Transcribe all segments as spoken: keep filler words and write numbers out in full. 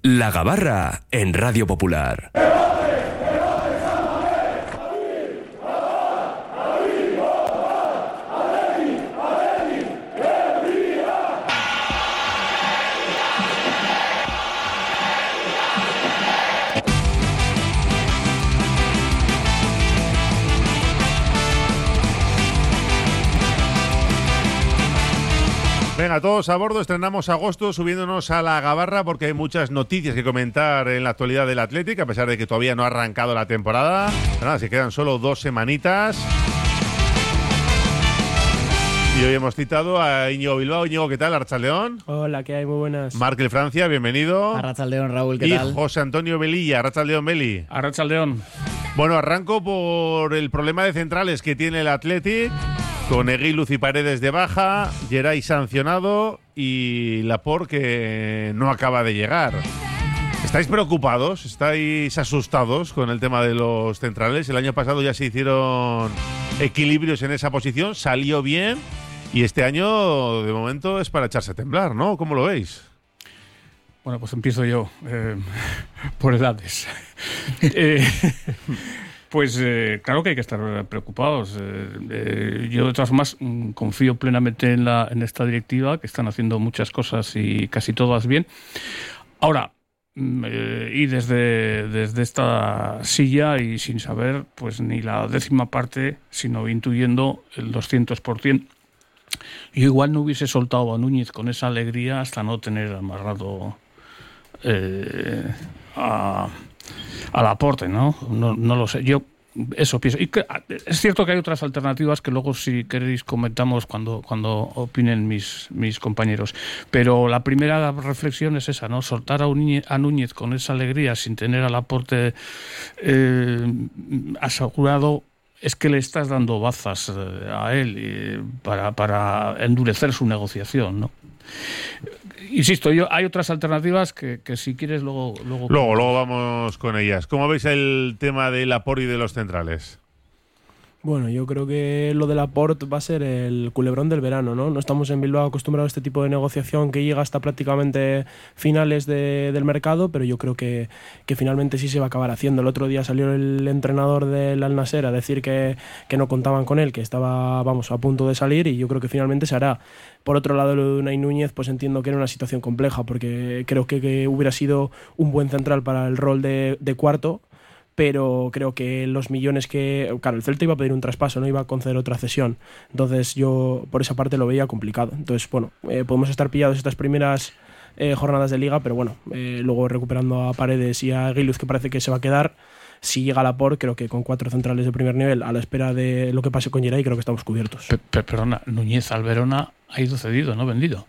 La Gabarra en Radio Popular. Venga, todos a bordo, estrenamos agosto subiéndonos a la Gabarra porque hay muchas noticias que comentar en la actualidad del Athletic, a pesar de que todavía no ha arrancado la temporada. Pero nada, se quedan solo dos semanitas. Y hoy hemos citado a Íñigo Bilbao. Íñigo, ¿qué tal? Arrachaldeón. Hola, ¿qué hay? Muy buenas. Markel Francia, bienvenido. Arrachaldeón, Raúl, ¿qué y tal? Y José Antonio Velilla. Arrachaldeón, Beli. Arrachaldeón. Bueno, arranco por el problema de centrales que tiene el Athletic, con Eguiluz y Paredes de baja, Geray sancionado y Laporte que no acaba de llegar. ¿Estáis preocupados? ¿Estáis asustados con el tema de los centrales? El año pasado ya se hicieron equilibrios en esa posición, salió bien y este año de momento es para echarse a temblar, ¿no? ¿Cómo lo veis? Bueno, pues empiezo yo, eh, por edades. eh, Pues eh, claro que hay que estar preocupados. Eh, eh, yo de todas formas mm, confío plenamente en, la, en esta directiva, que están haciendo muchas cosas y casi todas bien. Ahora, mm, eh, y desde, desde esta silla y sin saber pues ni la décima parte, sino intuyendo el doscientos por ciento, yo igual no hubiese soltado a Núñez con esa alegría hasta no tener amarrado eh, a... al aporte, ¿no? ¿no? No lo sé. Yo eso pienso. Y que, es cierto que hay otras alternativas que luego, si queréis, comentamos cuando, cuando opinen mis, mis compañeros. Pero la primera reflexión es esa, ¿no? Soltar a, Núñez, a Núñez con esa alegría sin tener al aporte eh, asegurado, es que le estás dando bazas a él eh, para, para endurecer su negociación, ¿no? Insisto, yo hay otras alternativas que, que si quieres luego... Luego, luego, luego vamos con ellas. ¿Cómo veis el tema del Laporte y de los centrales? Bueno, yo creo que lo del Laporte va a ser el culebrón del verano, ¿no? No estamos en Bilbao acostumbrados a este tipo de negociación que llega hasta prácticamente finales de, del mercado, pero yo creo que, que finalmente sí se va a acabar haciendo. El otro día salió el entrenador del Al Nassr a decir que, que no contaban con él, que estaba, vamos, a punto de salir, y yo creo que finalmente se hará. Por otro lado, lo de Unai Núñez, pues entiendo que era una situación compleja, porque creo que, que hubiera sido un buen central para el rol de, de cuarto, pero creo que los millones que... Claro, el Celta iba a pedir un traspaso, no iba a conceder otra cesión. Entonces yo por esa parte lo veía complicado. Entonces, bueno, eh, podemos estar pillados estas primeras eh, jornadas de Liga, pero bueno, eh, luego recuperando a Paredes y a Eguiluz, que parece que se va a quedar. Si llega Laporte, creo que con cuatro centrales de primer nivel, a la espera de lo que pase con Geray, creo que estamos cubiertos. Pe- pe- perdona, Núñez al Verona ha ido cedido, no vendido.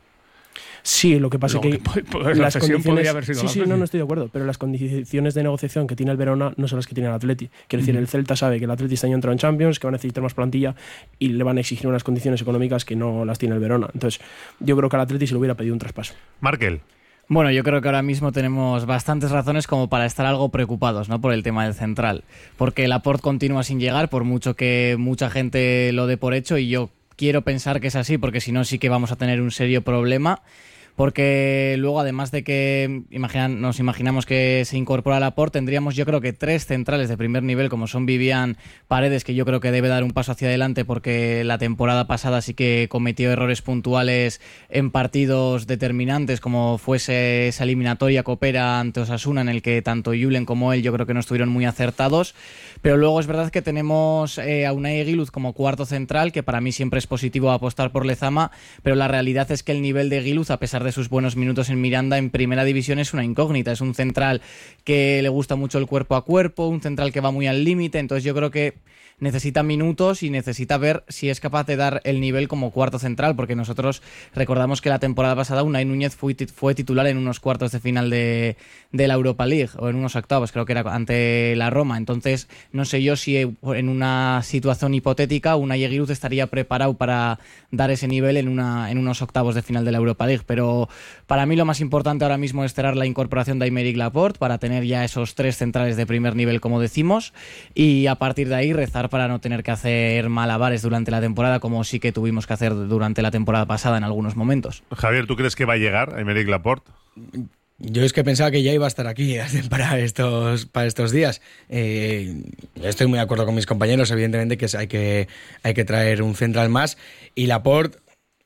Sí, lo que pasa es que, que pues, la las condiciones, haber sido sí, sí, no, no estoy de acuerdo, pero las condiciones de negociación que tiene el Verona no son las que tiene el Atleti. Quiero decir, uh-huh. el Celta sabe que el Atleti este año entra en Champions, que va a necesitar más plantilla y le van a exigir unas condiciones económicas que no las tiene el Verona. Entonces, yo creo que al Atleti se le hubiera pedido un traspaso. Markel. Bueno, yo creo que ahora mismo tenemos bastantes razones como para estar algo preocupados, ¿no? Por el tema del central, porque el Laporte continúa sin llegar, por mucho que mucha gente lo dé por hecho, y yo quiero pensar que es así, porque si no sí que vamos a tener un serio problema. Porque luego, además de que imaginan, nos imaginamos que se incorpora Laporte, tendríamos yo creo que tres centrales de primer nivel, como son Vivian, Paredes, que yo creo que debe dar un paso hacia adelante porque la temporada pasada sí que cometió errores puntuales en partidos determinantes, como fuese esa eliminatoria Copera ante Osasuna, en el que tanto Julen como él yo creo que no estuvieron muy acertados. Pero luego es verdad que tenemos eh, a Unai Eguiluz como cuarto central, que para mí siempre es positivo apostar por Lezama, pero la realidad es que el nivel de Eguiluz, a pesar de sus buenos minutos en Miranda, en primera división es una incógnita. Es un central que le gusta mucho el cuerpo a cuerpo, un central que va muy al límite, entonces yo creo que necesita minutos y necesita ver si es capaz de dar el nivel como cuarto central, porque nosotros recordamos que la temporada pasada Unai Núñez fue, fue titular en unos cuartos de final de, de la Europa League, o en unos octavos, creo que era ante la Roma. Entonces no sé yo si en una situación hipotética Unai Eguiluz estaría preparado para dar ese nivel en, una, en unos octavos de final de la Europa League, pero para mí lo más importante ahora mismo es cerrar la incorporación de Aymeric Laporte para tener ya esos tres centrales de primer nivel, como decimos, y a partir de ahí rezar para no tener que hacer malabares durante la temporada, como sí que tuvimos que hacer durante la temporada pasada en algunos momentos. Javier, ¿tú crees que va a llegar Aymeric Laporte? Yo es que pensaba que ya iba a estar aquí para estos, para estos días. Eh, estoy muy de acuerdo con mis compañeros, evidentemente que hay que, hay que traer un central más. Y Laporte,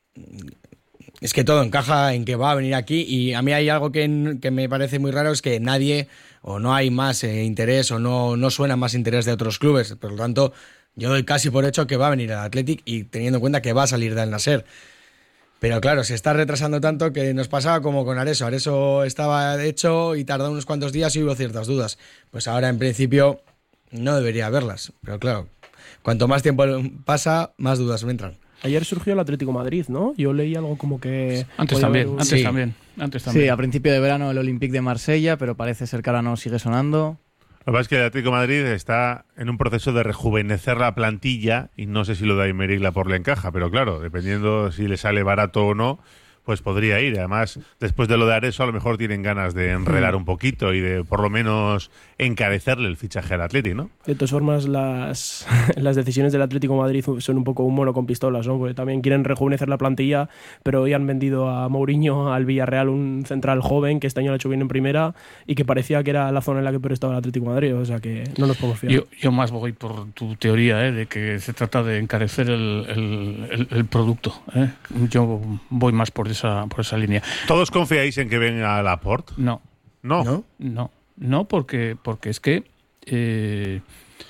es que todo encaja en que va a venir aquí. Y a mí hay algo que, que me parece muy raro, es que nadie, o no hay más eh, interés, o no, no suena más interés de otros clubes. Por lo tanto, yo doy casi por hecho que va a venir al Athletic y teniendo en cuenta que va a salir de Al Nasser. Pero claro, se está retrasando tanto que nos pasaba como con Areso. Areso estaba hecho y tardó unos cuantos días y hubo ciertas dudas. Pues ahora, en principio, no debería haberlas. Pero claro, cuanto más tiempo pasa, más dudas me entran. Ayer surgió el Atlético Madrid, ¿no? Yo leí algo como que... Antes también, un... antes sí. también, antes también. Sí, a principio de verano el Olympique de Marsella, pero parece ser que ahora no sigue sonando. Lo que pasa es que el Atlético de Madrid está en un proceso de rejuvenecer la plantilla y no sé si lo de Aymeric Laporte le encaja, pero claro, dependiendo si le sale barato o no, pues podría ir. Además, después de lo de Areso, a lo mejor tienen ganas de enredar un poquito y de por lo menos encarecerle el fichaje al Atlético, ¿no? De todas formas, las, las decisiones del Atlético de Madrid son un poco un mono con pistolas, ¿no? Porque también quieren rejuvenecer la plantilla, pero hoy han vendido a Mourinho al Villarreal, un central joven que este año lo ha hecho bien en primera y que parecía que era la zona en la que peor estaba el Atlético de Madrid, o sea que no nos podemos fiar. Yo, yo más voy por tu teoría, ¿eh? De que se trata de encarecer el, el, el, el producto, ¿eh? Yo voy más por esa, por esa línea. ¿Todos confiáis en que venga Laporte? No. No. ¿No? No, no porque, porque es que eh,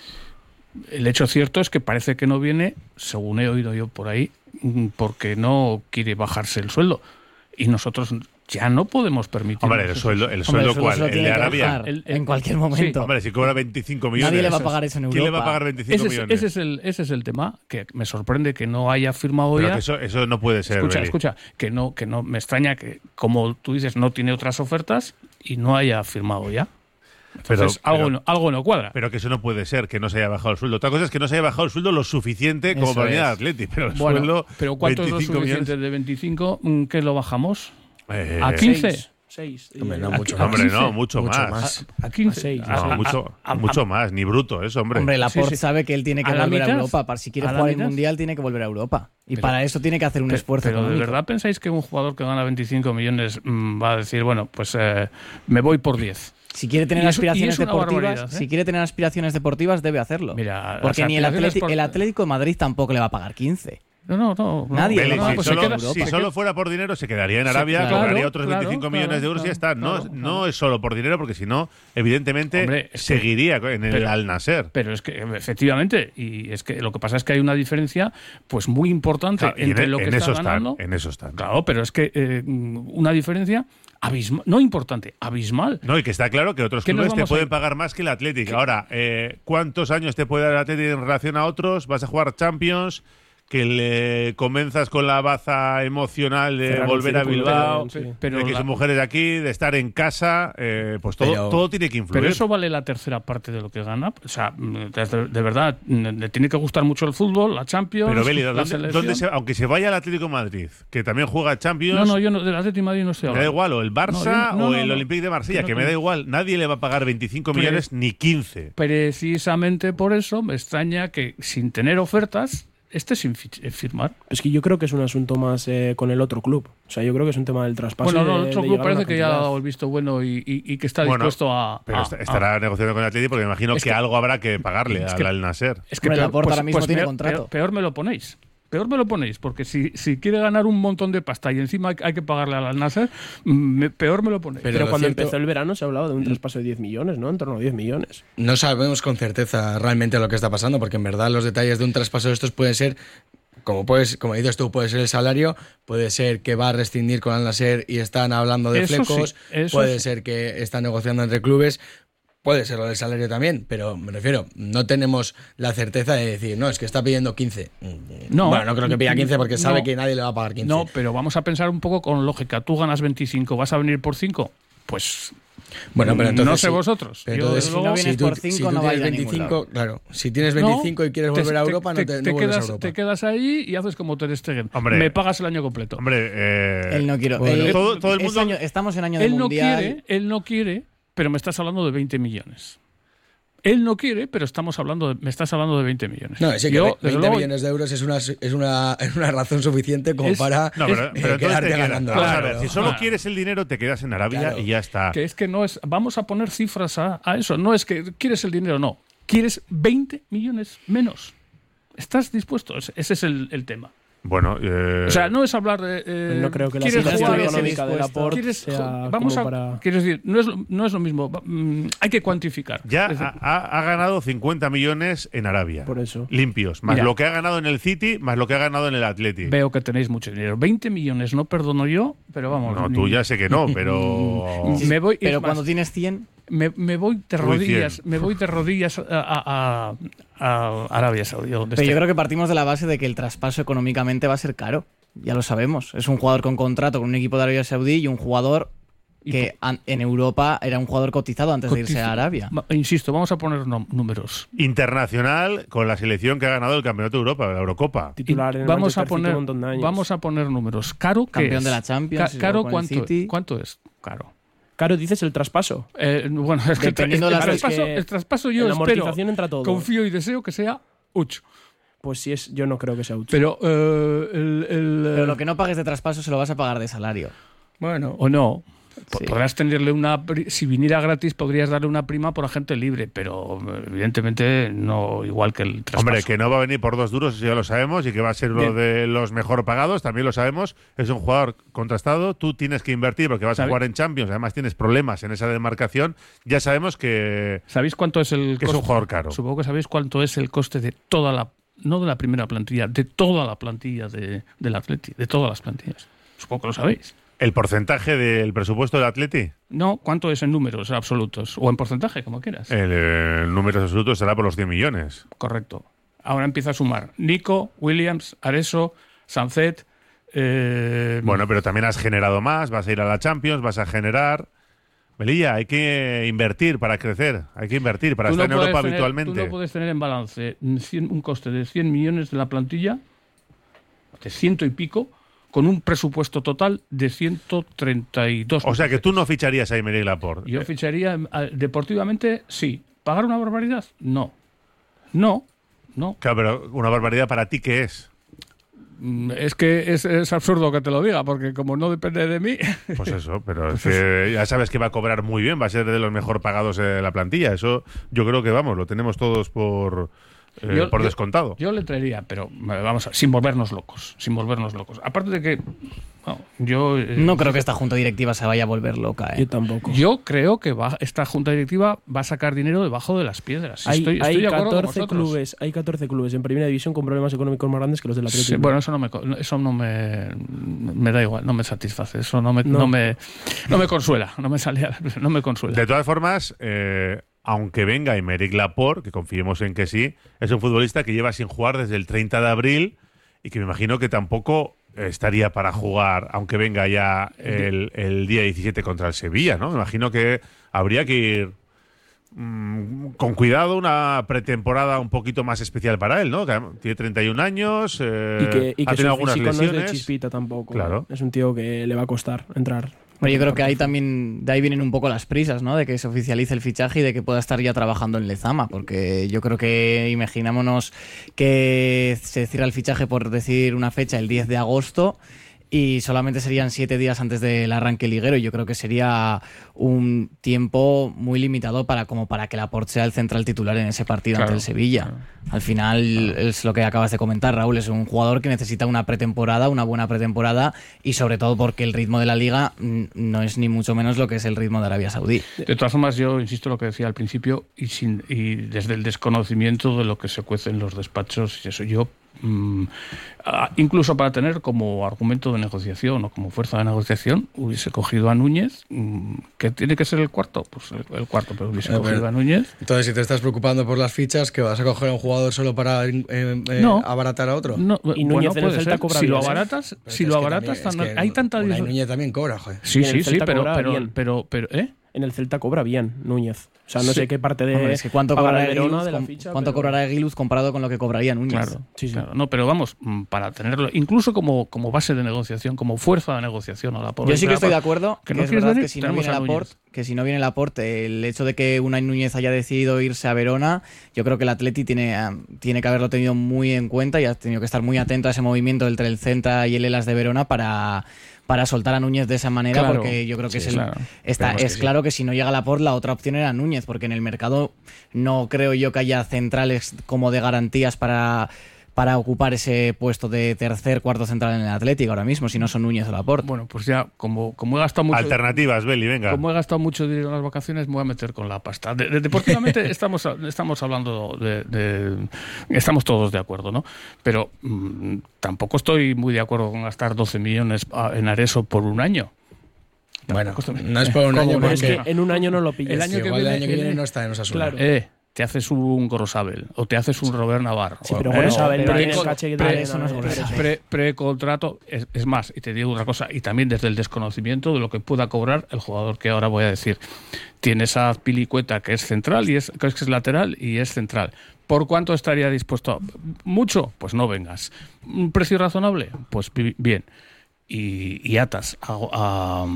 el hecho cierto es que parece que no viene, según he oído yo por ahí, porque no quiere bajarse el sueldo. Y nosotros ya no podemos permitir. Hombre, el sueldo, el sueldo Hombre, ¿cuál? se lo El tiene de que Arabia. bajar El- el- en cualquier momento. Hombre, si cobra veinticinco millones. Nadie le va a pagar eso en ¿Quién le va a Europa. pagar veinticinco Ese es, millones? ese, es el, ese es el tema, que me sorprende que no haya firmado Pero ya. que eso, eso no puede ser. Escucha, Beli. escucha, que no, que no me extraña que, como tú dices, no tiene otras ofertas y no haya firmado ya. Entonces, Pero- algo, pero- no, algo no cuadra. Pero que eso no puede ser, que no se haya bajado el sueldo. Otra cosa es que no se haya bajado el sueldo lo suficiente como Eso para venir al es. Atleti. Pero el Bueno, sueldo. pero ¿cuánto es lo veinticinco suficiente millones? de veinticinco? ¿Qué lo bajamos? Eh, ¿A quince? Seis. Seis. Hombre, no, Eh, mucho a más. Hombre, no, quince. mucho, Mucho más. más. ¿A quince? A seis, No, sí. mucho, a- a- mucho más, ni bruto eso, hombre. Hombre, Laporte Sí, sí. sabe que él tiene que ¿A la volver a mitad? Europa. Para si quiere ¿A la jugar el mitad? Mundial, tiene que volver a Europa. Y Pero- para eso tiene que hacer un Pe- esfuerzo Pero ¿de económico. verdad pensáis que un jugador que gana veinticinco millones mmm, va a decir, bueno, pues eh, me voy por diez? Si quiere tener Y eso- y aspiraciones es una deportivas, barbaridad, ¿eh? si quiere tener aspiraciones deportivas, debe hacerlo. Mira, Porque las ni el, aspiraciones Atleti- por- el Atlético de Madrid tampoco le va a pagar quince. No, no, no. no. Nadie, Beli, no, si, pues solo, se queda en Europa. si Se solo fuera por dinero, se quedaría en Se- Arabia, claro, cobraría otros claro, veinticinco claro, millones de euros y ya está. claro, No, claro. no es solo por dinero, porque si no, evidentemente, Hombre, es que- seguiría en el pero- Al Nasser. Pero es que, efectivamente, y es que lo que pasa es que hay una diferencia pues muy importante Claro, y en, entre lo que en está eso están, ganando. en eso están. Claro, pero es que eh, una diferencia abismal, no importante, abismal. No, y que está claro que otros ¿Qué nos clubes te vamos a pueden ir? pagar más que el Athletic. Ahora, eh, ¿cuántos años te puede dar el Athletic en relación a otros? ¿Vas a jugar Champions? Que le comenzas con la baza emocional de Cerrar el volver a círculo, Bilbao, sí. Pero de que la- su mujer es de aquí, de estar en casa, eh, pues todo, Pero- todo tiene que influir. Pero eso vale la tercera parte de lo que gana. O sea, de, de verdad, le tiene que gustar mucho el fútbol, la Champions, Pero Beli, la ¿dónde, selección. dónde se- aunque se vaya al Atlético de Madrid, que también juega Champions, No, no, yo no, del Atlético de Madrid no estoy me da hablando. igual, o el Barça No, yo- no, o no, el no. Olympique de Marsella, Que que no, me da que- igual, nadie le va a pagar veinticinco Pero- millones ni quince. Precisamente por eso me extraña que sin tener ofertas esté sin fi- eh, firmar. Es que yo creo que es un asunto más eh, con el otro club. O sea, yo creo que es un tema del traspaso. Bueno, y no, de- el otro de club llegar a parece una que ya ha cantidad. dado el visto bueno y, y- y que está Bueno, dispuesto a... Pero a- est- a- estará negociando con el Atlético porque me imagino Es que, que- algo habrá que pagarle es al que- Al Nasser. Es que Hombre, peor, Laporte pues, ahora mismo pues tiene peor, contrato. Peor, peor me lo ponéis. Peor me lo ponéis, porque si, si quiere ganar un montón de pasta y encima hay, hay que pagarle al Al Nasser, me- peor me lo ponéis. Pero Pero lo cuando cierto- empezó el verano se hablaba de un traspaso de diez millones, ¿no? En torno a diez millones. No sabemos con certeza realmente lo que está pasando, porque en verdad los detalles de un traspaso de estos pueden ser, como puedes, como dices tú, puede ser el salario, puede ser que va a rescindir con Al Nasser y están hablando de Eso flecos, sí, eso puede sí. ser que están negociando entre clubes, puede ser lo del salario también, pero me refiero, no tenemos la certeza de decir, no, es que está pidiendo quince. No. Bueno, no creo que pida quince porque sabe No. que nadie le va a pagar quince. No, pero vamos a pensar un poco con lógica. Tú ganas veinticinco, ¿vas a venir por cinco? Pues Bueno, pero entonces no sé sí. vosotros. Pero Yo, entonces, desde si no luego, vienes si tú, por cinco, si tú no va a tienes ir a ningún veinticinco, lado. claro, si tienes no, veinticinco y quieres te- volver a te- Europa, te, no, te, te no vuelves quedas, a Europa. te quedas ahí y haces como Ter Stegen. Hombre. Me pagas el año completo. Hombre, eh, Él no quiere. Bueno, él- todo- todo el es mundo- año- estamos en año de Él no mundial. quiere, él no quiere, pero me estás hablando de veinte millones. Él no quiere, pero estamos hablando de, me estás hablando de veinte millones. No, sí que Yo, veinte luego, millones de euros es una, es una, es una razón suficiente como Es- para No, pero, eh, pero entonces quedarte te quedas- ganando. vamos a Claro. ver, si solo Ah. quieres el dinero, te quedas en Arabia Claro. y ya está. que es que no es, vamos a poner cifras a, a eso, no es que quieres el dinero, no, quieres veinte millones menos. ¿Estás dispuesto? Ese ese es el, el tema. Bueno, eh, O sea, no es hablar de. eh, No creo que la ¿quieres situación jugar? económica de Laporte ¿Quieres sea ju- Vamos como a. para- Quiero decir, no es, lo- no es lo mismo. va- mm, hay que cuantificar. ya Es decir, ha, ha- ha ganado cincuenta millones en Arabia. Por eso. Limpios. Más Mira. lo que ha ganado en el City, más lo que ha ganado en el Athletic. Veo que tenéis mucho dinero. veinte millones no perdono yo, pero vamos. No, ni- tú ya sé que no, pero. Me voy, Pero es más, cuando tienes cien, me, me voy de Muy rodillas, cien. me voy de rodillas a, a- a- a Arabia Saudí. o donde pero esté. yo creo que partimos de la base de que el traspaso económicamente va a ser caro. Ya lo sabemos. Es un jugador con contrato con un equipo de Arabia Saudí y un jugador Y que an- en Europa era un jugador cotizado antes de irse Cotiza- a Arabia. Va- Insisto, vamos a poner nom- números. Internacional con la selección que ha ganado el Campeonato de Europa, la Eurocopa. Titular en el vamos a Manchester City poner un montón de años. vamos a poner números. Caro, ¿qué Campeón es? de la Champions, Ca- y caro, luego con el ¿cuánto, City. ¿cuánto es? Caro. Claro, dices el traspaso. Eh, bueno, es que el, tra- Dependiendo el de las- traspaso, que el traspaso yo en la espero, amortización entra todo. confío y deseo que sea ocho. Pues si es, yo no creo que sea útil. Pero eh, el, el, Pero lo que no pagues de traspaso se lo vas a pagar de salario. bueno, o no. Po- Sí. Podrás tenerle una. pri- Si viniera gratis, podrías darle una prima por agente libre, pero eh, evidentemente no igual que el traspaso. Hombre, que no va a venir por dos duros, eso ya lo sabemos, y que va a ser uno Bien. de los mejor pagados, también lo sabemos. Es un jugador contrastado, tú tienes que invertir porque vas a ¿Sabe? jugar en Champions, además tienes problemas en esa demarcación. Ya sabemos que, ¿Sabéis cuánto es el que es un jugador caro. Supongo que sabéis cuánto es el coste de toda la. No de la primera plantilla, de toda la plantilla de, del Atleti, de todas las plantillas. Supongo que lo sabéis. ¿El porcentaje del presupuesto del Atleti? No, ¿cuánto es en números absolutos? O en porcentaje, como quieras. El, eh, números absolutos será por los cien millones. Correcto. Ahora empieza a sumar Nico, Williams, Areso, Sancet. Eh, Bueno, pero también has generado más, vas a ir a la Champions, vas a generar. Melilla, hay que invertir para crecer, hay que invertir para tú estar no en puedes Europa tener- habitualmente. Tú no puedes tener en balance cien un coste de cien millones de la plantilla, de ciento y pico, con un presupuesto total de ciento treinta y dos. O sea que tú no ficharías a Aymeric Laporte. Yo ficharía eh, deportivamente, sí. ¿Pagar una barbaridad? No. No. No. Claro, pero una barbaridad para ti, ¿qué es? Mm, Es que es, es absurdo que te lo diga, porque como no depende de mí. Pues eso, pero es que ya sabes que va a cobrar muy bien, va a ser de los mejor pagados de la plantilla. Eso yo creo que, vamos, lo tenemos todos por, eh, Yo- por yo- descontado. Yo le traería, pero eh, vamos a, sin volvernos locos, sin volvernos locos. Aparte de que bueno, yo eh, No creo que esta junta directiva se vaya a volver loca. ¿eh? Yo tampoco. yo creo que va, esta junta directiva va a sacar dinero debajo de las piedras. hay estoy, estoy hay de acuerdo con catorce vosotros. clubes, hay catorce clubes en primera división con problemas económicos más grandes que los del Atlético. Sí, bueno, eso no me co- eso no me, me da igual, no me satisface, eso no me no. No. me no me consuela, no me sale, a- no me consuela. De todas formas, eh, aunque venga Aymeric Laporte, que confiemos en que sí, es un futbolista que lleva sin jugar desde el treinta de abril y que me imagino que tampoco estaría para jugar, aunque venga ya el, el día diecisiete contra el Sevilla, ¿no? Me imagino que habría que ir mm, con cuidado, una pretemporada un poquito más especial para él, ¿no? Que tiene treinta y un años, eh, y que, y ha que tenido su algunas físico no es de lesiones. chispita tampoco. Claro. Es un tío que le va a costar entrar. Pero yo creo que ahí también, de ahí vienen un poco las prisas, ¿no? De que se oficialice el fichaje y de que pueda estar ya trabajando en Lezama, porque yo creo que, imaginámonos que se cierra el fichaje por decir una fecha el diez de agosto y solamente serían siete días antes del arranque liguero. Y yo creo que sería un tiempo muy limitado para como para que Laporte sea el central titular en ese partido Claro, ante el Sevilla. claro. Al final es lo que acabas de comentar, Raúl, es un jugador que necesita una pretemporada, una buena pretemporada y sobre todo porque el ritmo de la liga mm, no es ni mucho menos lo que es el ritmo de Arabia Saudí. De todas formas, yo insisto en lo que decía al principio y sin y desde el desconocimiento de lo que se cuece en los despachos y eso yo mm, ah, incluso para tener como argumento de negociación o como fuerza de negociación hubiese cogido a Núñez, mm, que tiene que ser el cuarto, pues el, el cuarto, pero hubiese Eh, cogido pero- a Núñez. Entonces, si te estás preocupando por las fichas, ¿que vas a coger a un jugador solo para eh, eh, No. abaratar a otro? No, Y bueno, Núñez en el puede Celta ser. cobra Si lo bien, ¿eh? abaratas, Pero si es lo que abaratas, también- es tan- que hay tanta Unai diferencia. Núñez también cobra, joder. Sí, Y en sí, el sí, Celta pero, cobra pero, bien. pero, pero, ¿eh? en el Celta cobra bien Núñez. O sea, no Sí. sé qué parte de Hombre, es que cuánto pagará cobrará el Verona Aguiluz, de la com- ficha, cuánto pero- cobrará Aguiluz comparado con lo que cobraría Núñez. Claro, Sí, sí. claro. No, pero vamos, mm, para tenerlo, incluso como, como base de negociación, como fuerza de negociación. A la Yo sí que estoy de acuerdo que que, no es quieres verdad venir, que si no tenemos viene a Núñez. Laporte, que si no viene Laporte, el hecho de que Unai Núñez haya decidido irse a Verona, yo creo que el Atleti tiene, ah, tiene que haberlo tenido muy en cuenta y ha tenido que estar muy atento a ese movimiento entre el Celta y el Elas de Verona para, para soltar a Núñez de esa manera, Claro. porque yo creo que Sí, es el, claro. está, Esperemos que es sí. claro que si no llega Laporte, la otra opción era Núñez, porque en el mercado no creo yo que haya centrales como de garantías para para ocupar ese puesto de tercer, cuarto central en el Atlético ahora mismo, si no son Núñez o Laporte. Bueno, pues ya, como, como he gastado mucho. Alternativas, Beli, venga. Como he gastado mucho dinero en las vacaciones, me voy a meter con la pasta. De, de- deportivamente estamos, estamos hablando de, de- Estamos todos de acuerdo, ¿no? Pero mm, tampoco estoy muy de acuerdo con gastar doce millones a- en Areso por un año. Bueno, Tampoco estoy- no es por un ¿Cómo año no? Pero es porque que en un año no lo pillas. El año sí, que igual el viene- año que viene viene- no está en Osasuna. Claro. Eh, te haces un Gorosabel o te haces un Robert Navarro. Sí, pero Eh, Gorosabel no pre- tiene el caché de pre- Arena, eso no es eh, Gorosabel. pre- Precontrato, es, es más, y te digo otra cosa, y también desde el desconocimiento de lo que pueda cobrar el jugador que ahora voy a decir. Tiene esa Pilicueta que es central, y es, que es lateral y es central. ¿Por cuánto estaría dispuesto? A, ¿mucho? Pues no vengas. ¿Un precio razonable? Pues bi- bien. Y, y atas a, a,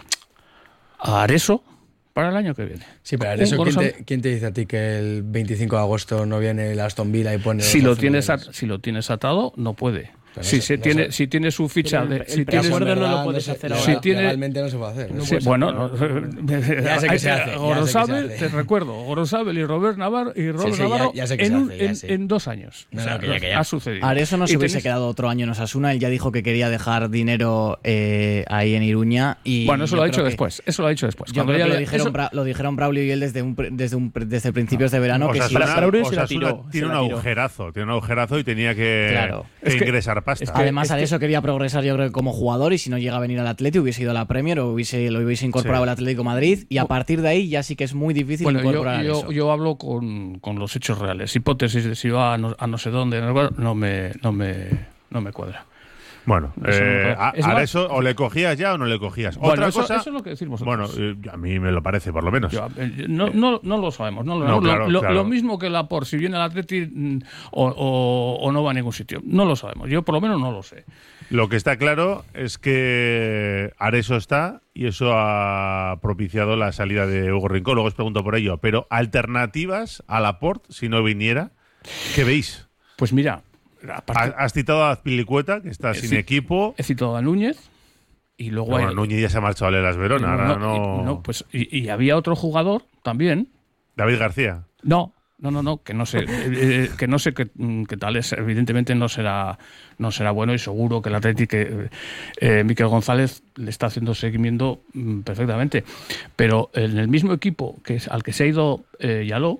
a Areso para el año que viene. Sí, pero Un eso, ¿quién Gorosabel- te, quién te dice a ti que el veinticinco de agosto no viene el Aston Villa y pone... Si lo, doce tienes millones? at- si lo tienes atado, no puede. Pero Si, eso- se no tiene, sé. si tiene su ficha Pero el- de... el si Eso tienes, preacuerdo en no lo verdad puedes se- hacer no, ahora. Si tiene- legalmente no se puede hacer. No sí, puedes bueno, hacer no, Ya sé que se hace, ya sé que se Gorosabel, hace. te recuerdo, Gorosabel y Robert Navarro y Robert sí, ya- Navarro ya sé que en, se un- hace, ya en- sé. en dos años. No, O sea, no, que ya, que ya. ha sucedido. Areso no se Y hubiese tenéis- quedado otro año en Osasuna, él ya dijo que quería dejar dinero eh, ahí en Iruña y Bueno, eso yo lo ha creo dicho que- después. Eso lo ha dicho después. Yo Cuando creo ya que lo le- dijeron, eso- Bra- lo dijeron Braulio y él desde, un, pre- desde, un, pre- desde principios de verano. que sí. Osasuna, Braulio se la Osasuna tiró, tiene se un la tiró. agujerazo, tiene un agujerazo y tenía que, Claro. que Es que- ingresar pasta. es que- Además, Areso quería progresar, yo creo que como jugador, y si no llega a venir al Atlético, hubiese ido a la Premier o hubiese, lo hubiese incorporado Sí. al Atlético de Madrid, y a partir de ahí ya sí que es muy difícil Bueno, yo, incorporar a yo, Areso. yo hablo con, con los hechos reales. Hipótesis de si va a no, a no sé dónde, no me, no me, no me cuadra. Bueno, Eso eh, no- a, es a más- Areso o le cogías ya o no le cogías. Bueno, Otra eso, cosa, eso es lo que decís bueno, vosotros. eh, a mí me lo parece, por lo menos. Yo, eh, no, no, no lo sabemos. No lo, No, lo- claro, lo, claro. lo mismo que la por si viene al Atleti mm, o, o- o no va a ningún sitio. No lo sabemos. Yo por lo menos no lo sé. Lo que está claro es que Areso está y eso ha propiciado la salida de Hugo Rincón. Luego os pregunto por ello. Pero alternativas a Laporte, si no viniera, ¿qué veis? Pues mira, aparte, Ha- Has citado a Azpilicueta, que está Eh, sin sí. equipo. he citado a Núñez y luego Bueno, hay- Núñez ya se ha marchado a Lelas Verona. no, ahora no, no- y- no, pues, y, y había otro jugador también. David García. No, no, no, no, que no sé, eh, eh, que no sé qué, mm, qué tal es. Evidentemente no será, no será bueno y seguro que el Atleti, que eh, Miquel González le está haciendo seguimiento mm, perfectamente. Pero en el mismo equipo que es, al que se ha ido eh, Yaló,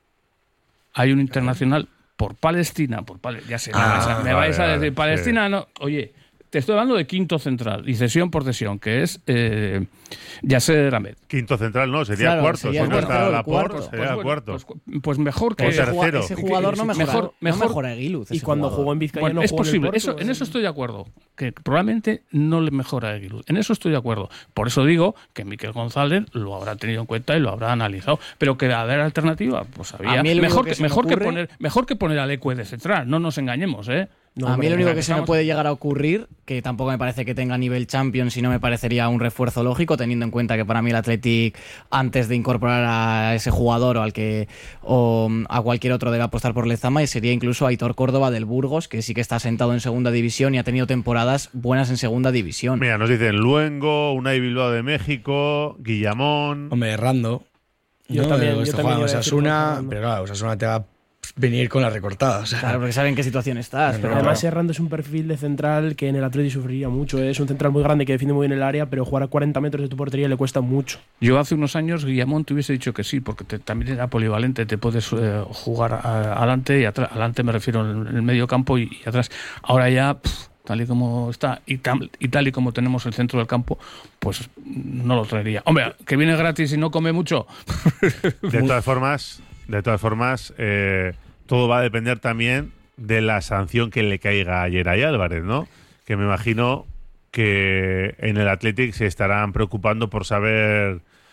hay un internacional por Palestina, por Pal- ya sé, me Ah, vais a- me vale, vais a vale, decir sí. Palestina, no, oye. Te estoy hablando de quinto central y cesión por cesión, que es eh, Yasser Ahmed. Quinto central, no, sería Claro, cuarto. sería si el no tercero está o el Laporte, cuarto. sería el bueno, cuarto. pues, pues mejor que O ese, tercero. jugua- ese jugador no mejora, Mejor- no mejor- mejora a Aguiluz, Y ese cuando jugador. jugó en Vizcaya Bueno, no es jugó en el posible, Porto, eso, en ¿eh? eso estoy de acuerdo, que probablemente no le mejora a Aguiluz. En eso estoy de acuerdo. Por eso digo que Miquel González lo habrá tenido en cuenta y lo habrá analizado. Pero que haber alternativa, pues había. A mí lo único Mejor, que que, se me mejor, que ocurre- poner, mejor que poner al Ecue de central, no nos engañemos, ¿eh? No, a mí hombre, lo único no, que se me estamos- puede llegar a ocurrir, que tampoco me parece que tenga nivel Champions y no me parecería un refuerzo lógico, teniendo en cuenta que para mí el Athletic, antes de incorporar a ese jugador o al que o a cualquier otro, debe apostar por Lezama, y sería incluso Aitor Córdoba del Burgos, que sí que está sentado en segunda división y ha tenido temporadas buenas en segunda división. Mira, nos dicen Luengo, Unai Bilbao de México, Guillamón. Hombre, Rando. Yo ¿no? también- yo Este también juega iba a decir Osasuna, Rando. pero claro, Osasuna te va a venir con la recortada. O sea, Claro, porque saben en qué situación estás. No, pero no, Además, no. Serrando es un perfil de central que en el Atleti sufriría mucho. ¿eh? Es un central muy grande que defiende muy bien el área, pero jugar a cuarenta metros de tu portería le cuesta mucho. Yo hace unos años, Guillamón, te hubiese dicho que sí, porque te- también era polivalente, te puedes eh, jugar a- adelante y atrás. Adelante me refiero en el medio campo y, y atrás. Ahora ya, pff, tal y como está y, tam- y tal y como tenemos el centro del campo, pues no lo traería. Hombre, que viene gratis y no come mucho. De todas formas, de todas formas, eh, todo va a depender también de la sanción que le caiga a Yeray Álvarez, ¿no? Que me imagino que en el Athletic se estarán preocupando por saber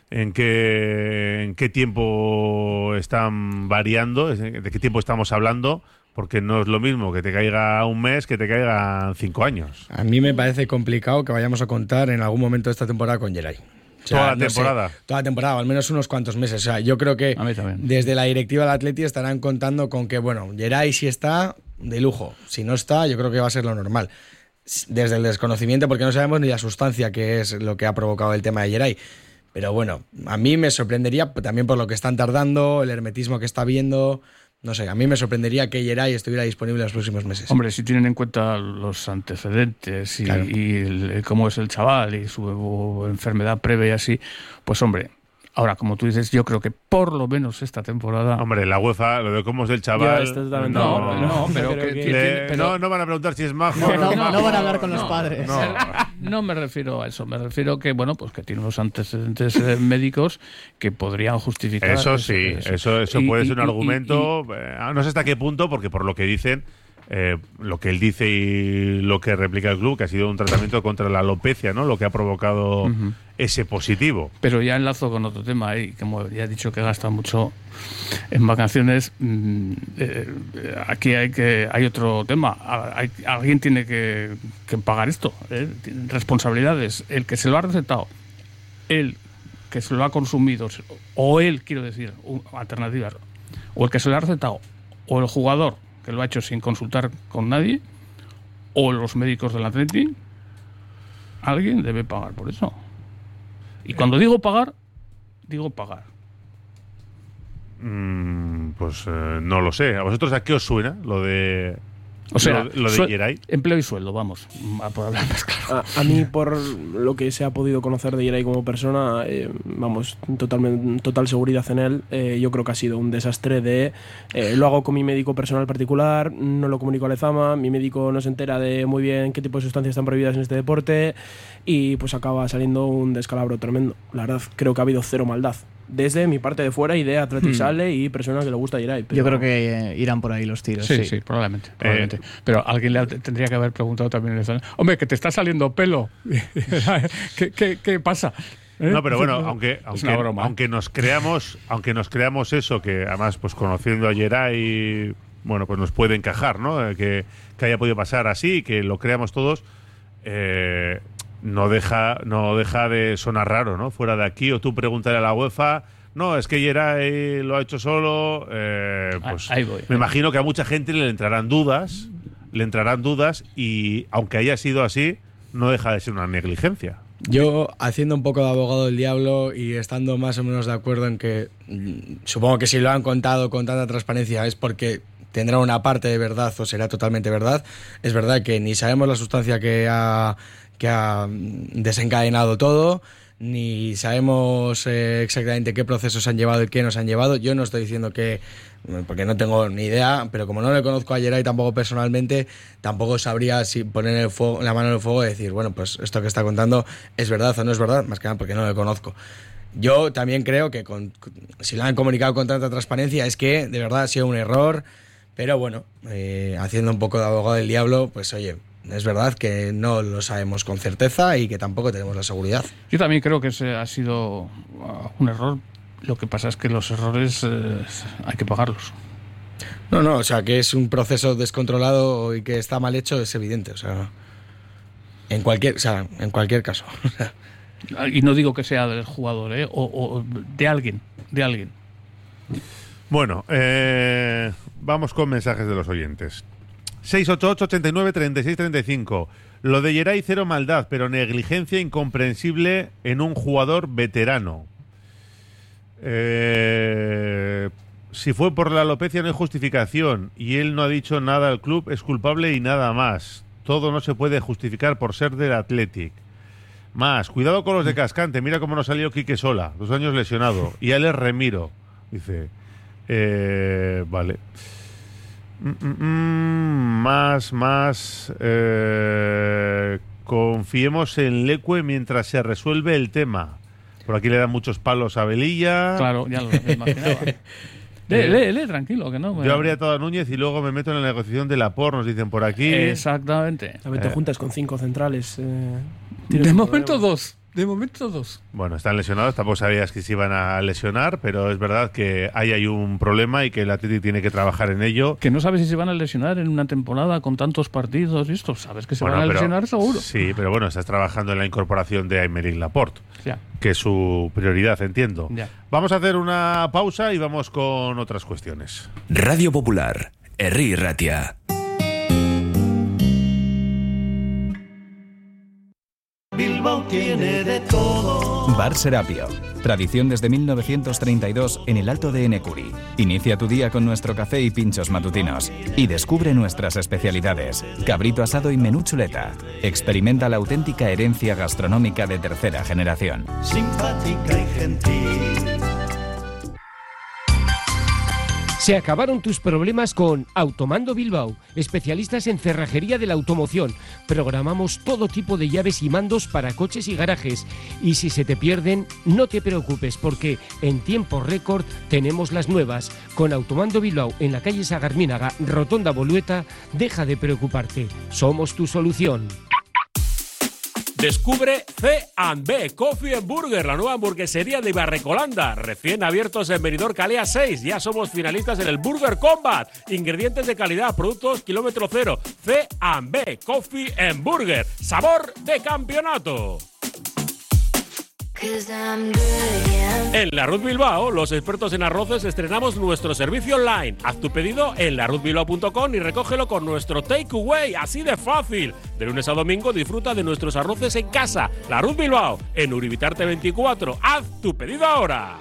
en qué, en qué tiempo están variando, de qué tiempo estamos hablando, porque no es lo mismo que te caiga un mes que te caigan cinco años. A mí me parece complicado que vayamos a contar en algún momento de esta temporada con Geray. O sea, toda la no temporada. Sé, toda la temporada, al menos unos cuantos meses. O sea, yo creo que desde la directiva del Atleti estarán contando con que, bueno, Geray si está, de lujo. Si no está, yo creo que va a ser lo normal. Desde el desconocimiento, porque no sabemos ni la sustancia que es lo que ha provocado el tema de Geray. Pero bueno, a mí me sorprendería también por lo que están tardando, el hermetismo que está viendo. No sé, a mí me sorprendería que Geray estuviera disponible en los próximos meses. Hombre, si tienen en cuenta los antecedentes y, claro. y el, cómo es el chaval y su enfermedad previa y así, pues hombre, ahora, como tú dices, yo creo que por lo menos esta temporada... Hombre, la UEFA, lo de cómo es el chaval... No, no, no, pero, que, que, que, le, pero no, no van a preguntar si es majo no, o no, no, es majo. no van a hablar con los no, padres. No. No me refiero a eso, me refiero que, bueno, pues que tiene unos antecedentes eh, médicos que podrían justificar... Eso sí, eso, eso, eso y, puede y, ser un y, argumento, y, eh, no sé hasta qué punto, porque por lo que dicen... Eh, lo que él dice y lo que replica el club, que ha sido un tratamiento contra la alopecia, ¿no? Lo que ha provocado uh-huh. ese positivo. Pero ya enlazo con otro tema, y como ya he dicho que gasta mucho en vacaciones, mmm, eh, aquí hay que hay otro tema. Hay, alguien tiene que, que pagar esto. ¿eh? Responsabilidades. El que se lo ha recetado, el que se lo ha consumido, o él, quiero decir, alternativas, o el que se lo ha recetado, o el jugador que lo ha hecho sin consultar con nadie, o los médicos del Atleti, alguien debe pagar por eso. Y cuando digo pagar, digo pagar. Mm, pues eh, no lo sé. ¿A vosotros a qué os suena lo de... O sea, lo, lo de Geray? Empleo y sueldo, vamos, a poder hablar más claro. A, a mí, por lo que se ha podido conocer de Geray como persona, eh, vamos, totalmente, total seguridad en él. Eh, yo creo que ha sido un desastre de... Eh, lo hago con mi médico personal particular, no lo comunico a Lezama, mi médico no se entera de muy bien qué tipo de sustancias están prohibidas en este deporte y pues acaba saliendo un descalabro tremendo. La verdad, creo que ha habido cero maldad. Desde mi parte de fuera y de Atleti hmm. Sale y persona que le gusta Geray. Pero... Yo creo que eh, irán por ahí los tiros. Sí, sí, sí, probablemente. probablemente. Eh, pero alguien le tendría que haber preguntado también. Hombre, que te está saliendo pelo. ¿Qué, qué, ¿Qué pasa? ¿Eh? No, pero bueno, aunque aunque, aunque nos creamos, aunque nos creamos eso, que además, pues conociendo a Geray, bueno, pues nos puede encajar, ¿no? Que, que haya podido pasar así, que lo creamos todos. Eh, no deja no deja de sonar raro, ¿no? Fuera de aquí, o tú pregúntale a la UEFA, no, es que Geray lo ha hecho solo, eh, pues ahí voy, me imagino que a mucha gente le entrarán dudas, le entrarán dudas y aunque haya sido así, no deja de ser una negligencia. Yo, haciendo un poco de abogado del diablo y estando más o menos de acuerdo en que supongo que si lo han contado con tanta transparencia es porque tendrá una parte de verdad o será totalmente verdad. Es verdad que ni sabemos la sustancia que ha, que ha desencadenado todo, ni sabemos eh, exactamente qué procesos han llevado y qué nos han llevado. Yo no estoy diciendo que, porque no tengo ni idea, pero como no le conozco a Geray tampoco personalmente, tampoco sabría si poner el fuego, la mano en el fuego y decir, bueno, pues esto que está contando es verdad o no es verdad, más que nada porque no le conozco. Yo también creo que con, si lo han comunicado con tanta transparencia es que de verdad ha sido un error, pero bueno, eh, haciendo un poco de abogado del diablo, pues oye, es verdad que no lo sabemos con certeza y que tampoco tenemos la seguridad. Yo también creo que ese ha sido un error. Lo que pasa es que los errores eh, hay que pagarlos. No, no, o sea, que es un proceso descontrolado y que está mal hecho es evidente, o sea, en cualquier, o sea, en cualquier caso. Y no digo que sea del jugador, ¿eh? o, o de alguien, de alguien. Bueno, eh, vamos con mensajes de los oyentes. seis ocho ocho, ochenta y nueve, treinta y seis, treinta y cinco. Lo de Geray, cero maldad, pero negligencia incomprensible en un jugador veterano. Eh, si fue por la alopecia no hay justificación y él no ha dicho nada al club, es culpable y nada más. Todo no se puede justificar por ser del Athletic. Más, cuidado con los de Cascante, mira cómo nos salió Quique Sola, dos años lesionado. Y él es Remiro, dice. Eh, vale. Mm, mm, mm, más, más. Eh, confiemos en Leque mientras se resuelve el tema. Por aquí le dan muchos palos a Velilla. Claro, ya lo imaginaba. Lee, lee, lee, tranquilo, que no. Me... Yo habría atado a Núñez y luego me meto en la negociación de la P O R, nos dicen por aquí. Exactamente. A ver, te juntas con cinco centrales. Eh, de momento problema. dos. De momento dos. Bueno, están lesionados, tampoco sabías que se iban a lesionar, pero es verdad que ahí hay un problema y que el Atleti tiene que trabajar en ello. Que no sabes si se van a lesionar en una temporada con tantos partidos y esto. Sabes que se Bueno, van a pero- lesionar seguro. Sí, pero bueno, estás trabajando en la incorporación de Aymeric Laporte, Ya. que es su prioridad, entiendo. Ya. Vamos a hacer una pausa y vamos con otras cuestiones. Radio Popular, Herri Ratia. Bilbao tiene de todo. Bar Serapio. Tradición desde mil novecientos treinta y dos en el Alto de Enecuri. Inicia tu día con nuestro café y pinchos matutinos. Y descubre nuestras especialidades. Cabrito asado y menú chuleta. Experimenta la auténtica herencia gastronómica de tercera generación. Simpática y gentil. Se acabaron tus problemas con Automando Bilbao, especialistas en cerrajería de la automoción. Programamos todo tipo de llaves y mandos para coches y garajes. Y si se te pierden, no te preocupes porque en tiempo récord tenemos las nuevas. Con Automando Bilbao en la calle Sagarmínaga, Rotonda Bolueta, deja de preocuparte. Somos tu solución. Descubre C and B Coffee and Burger, la nueva hamburguesería de Ibarrecolanda, recién abiertos en Benidorm Calea seis. Ya somos finalistas en el Burger Combat. Ingredientes de calidad, productos kilómetro cero. C and B Coffee and Burger, sabor de campeonato. En La Ruz Bilbao, los expertos en arroces, estrenamos nuestro servicio online. Haz tu pedido en la ruz bilbao punto com y recógelo con nuestro takeaway, así de fácil. De lunes a domingo disfruta de nuestros arroces en casa. La Ruz Bilbao, en Uribitarte veinticuatro. Haz tu pedido ahora.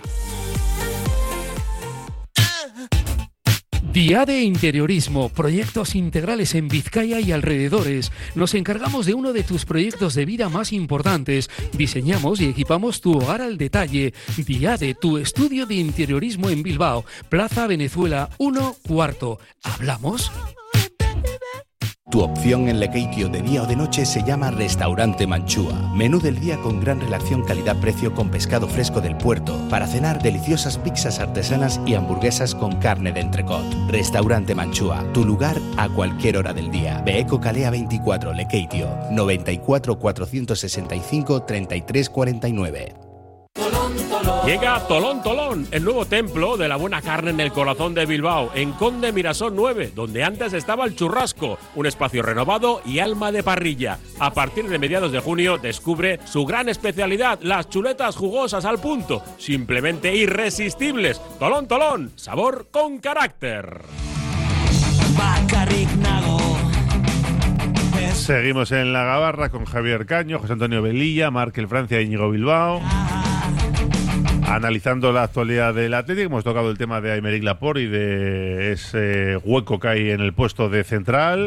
Diade Interiorismo, proyectos integrales en Vizcaya y alrededores. Nos encargamos de uno de tus proyectos de vida más importantes. Diseñamos y equipamos tu hogar al detalle. Diade, tu estudio de interiorismo en Bilbao, Plaza Venezuela uno, cuarto. ¿Hablamos? Tu opción en Lekeitio de día o de noche se llama Restaurante Manchúa. Menú del día con gran relación calidad-precio con pescado fresco del puerto. Para cenar, deliciosas pizzas artesanas y hamburguesas con carne de entrecot. Restaurante Manchúa, tu lugar a cualquier hora del día. Beeco Calea veinticuatro, Lekeitio, noventa y cuatro, cuatrocientos sesenta y cinco, treinta y tres cuarenta y nueve. Llega Tolón Tolón, el nuevo templo de la buena carne en el corazón de Bilbao, en Conde Mirasol nueve, donde antes estaba el Churrasco, un espacio renovado y alma de parrilla. A partir de mediados de junio descubre su gran especialidad, las chuletas jugosas al punto, simplemente irresistibles. Tolón Tolón, sabor con carácter. Seguimos en la Gabarra con Javier Caño, José Antonio Velilla, Markel Francia y Íñigo Bilbao. Analizando la actualidad del Atlético, hemos tocado el tema de Aymeric Laporte y de ese hueco que hay en el puesto de central.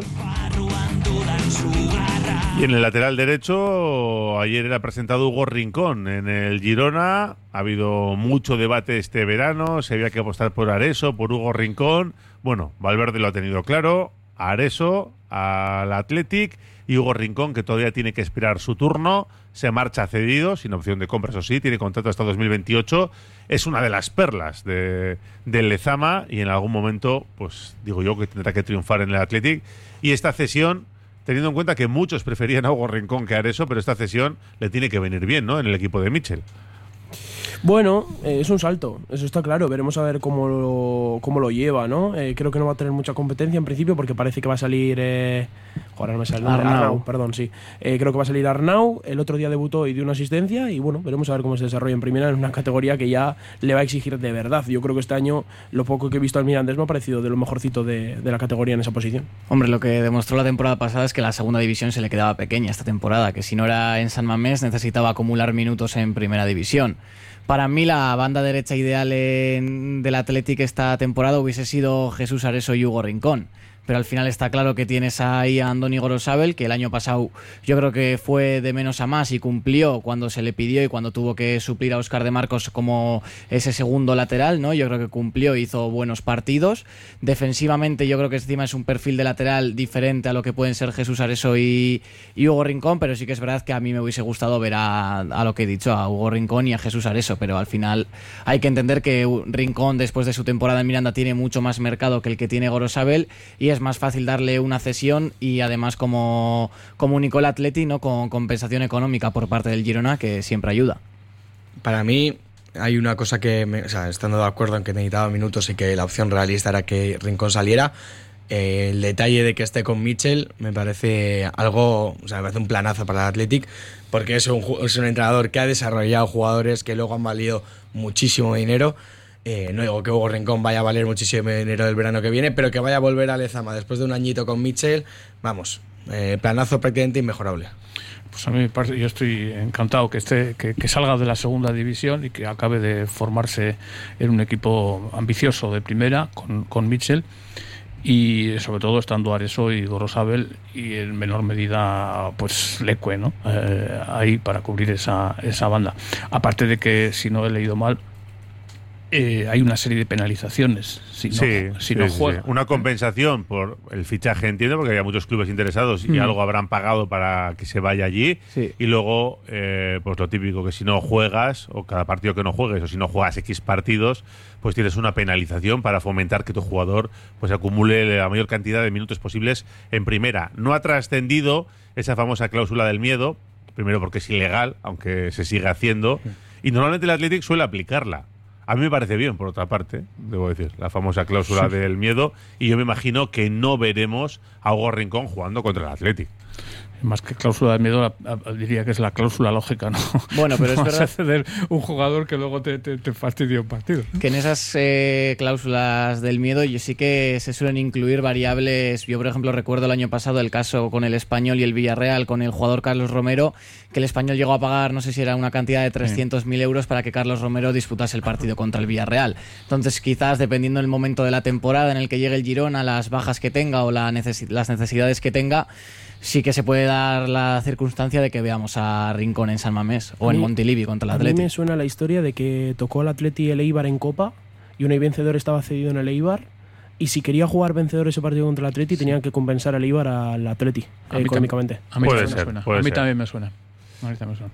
Y en el lateral derecho, ayer era presentado Hugo Rincón en el Girona. Ha habido mucho debate este verano, se había que apostar por Areso, por Hugo Rincón. Bueno, Valverde lo ha tenido claro, Areso al Athletic y Hugo Rincón, que todavía tiene que esperar su turno, se marcha cedido, sin opción de compra, eso sí, tiene contrato hasta dos mil veintiocho, es una de las perlas de, del Lezama y en algún momento, pues digo yo que tendrá que triunfar en el Athletic. Y esta cesión, teniendo en cuenta que muchos preferían a Hugo Rincón que a Areso, pero esta cesión le tiene que venir bien, ¿no?, en el equipo de Michel. Bueno, eh, es un salto, eso está claro. Veremos a ver cómo lo, cómo lo lleva, ¿no? Eh, creo que no va a tener mucha competencia en principio porque parece que va a salir... Eh, joder, no me sale el nombre. Arnau. Arnau, perdón, sí. Eh, creo que va a salir Arnau. El otro día debutó y dio una asistencia y bueno, veremos a ver cómo se desarrolla en primera en una categoría que ya le va a exigir de verdad. Yo creo que este año lo poco que he visto al Mirandés me ha parecido de lo mejorcito de, de la categoría en esa posición. Hombre, lo que demostró la temporada pasada es que la segunda división se le quedaba pequeña esta temporada, que si no era en San Mamés necesitaba acumular minutos en primera división. Para mí la banda derecha ideal en, del Athletic esta temporada hubiese sido Jesús Areso y Hugo Rincón. Pero al final está claro que tienes ahí a Andoni Gorosabel, que el año pasado yo creo que fue de menos a más y cumplió cuando se le pidió y cuando tuvo que suplir a Óscar de Marcos como ese segundo lateral, ¿no? Yo creo que cumplió, hizo buenos partidos. Defensivamente yo creo que encima es un perfil de lateral diferente a lo que pueden ser Jesús Areso y, y Hugo Rincón, pero sí que es verdad que a mí me hubiese gustado ver a, a lo que he dicho, a Hugo Rincón y a Jesús Areso, pero al final hay que entender que Rincón después de su temporada en Miranda tiene mucho más mercado que el que tiene Gorosabel y es es más fácil darle una cesión y además como comunicó el Atleti, ¿no? Con compensación económica por parte del Girona, que siempre ayuda. Para mí hay una cosa que, me, o sea, estando de acuerdo en que necesitaba minutos y que la opción realista era que Rincón saliera, eh, el detalle de que esté con Mitchell me parece algo, o sea, me parece un planazo para el Athletic, porque es un, es un entrenador que ha desarrollado jugadores que luego han valido muchísimo dinero. Eh, no digo que Hugo Rincón vaya a valer muchísimo dinero el verano que viene, pero que vaya a volver a Lezama después de un añito con Mitchell, vamos, eh, planazo prácticamente inmejorable. Pues a mí me parece, yo estoy encantado que esté, que, que salga de la segunda división y que acabe de formarse en un equipo ambicioso de primera con, con Mitchell, y sobre todo estando Areso y Gorosabel y en menor medida pues Leque, ¿no? Eh, ahí para cubrir esa, esa banda. Aparte de que, si no he leído mal, Eh, hay una serie de penalizaciones si no, sí, si sí, no sí, juega. Sí. Una compensación por el fichaje, entiendo, porque había muchos clubes interesados y mm. algo habrán pagado para que se vaya allí. Sí. Y luego, eh, pues lo típico, que si no juegas, o cada partido que no juegues, o si no juegas X partidos, pues tienes una penalización para fomentar que tu jugador pues acumule la mayor cantidad de minutos posibles en primera. No ha trascendido esa famosa cláusula del miedo, primero porque es ilegal, aunque se sigue haciendo, y normalmente el Athletic suele aplicarla. A mí me parece bien, por otra parte, debo decir, la famosa cláusula sí. del miedo, y yo me imagino que no veremos a Hugo Rincón jugando contra el Athletic. Más que cláusula de miedo, diría que es la cláusula lógica, ¿no? Bueno, pero no es verdad. Vas a ceder un jugador que luego te, te, te fastidia un partido. Que en esas eh, cláusulas del miedo yo sí que se suelen incluir variables. Yo, por ejemplo, recuerdo el año pasado el caso con el Español y el Villarreal, con el jugador Carlos Romero, que el Español llegó a pagar, no sé si era una cantidad de trescientos mil euros para que Carlos Romero disputase el partido contra el Villarreal. Entonces, quizás, dependiendo del momento de la temporada en el que llegue el Girona, las bajas que tenga o la necesi- las necesidades que tenga, sí que se puede dar la circunstancia de que veamos a Rincón en San Mamés o en Montilivi contra el Atleti. A mí me suena la historia de que tocó al Atleti el Eibar en Copa y un vencedor estaba cedido en el Eibar, y si quería jugar vencedor ese partido contra el Atleti sí. tenían que compensar al Eibar al Atleti eh, económicamente. A mí, puede también, ser, me suena. puede a mí ser. también me suena. A mí también me suena.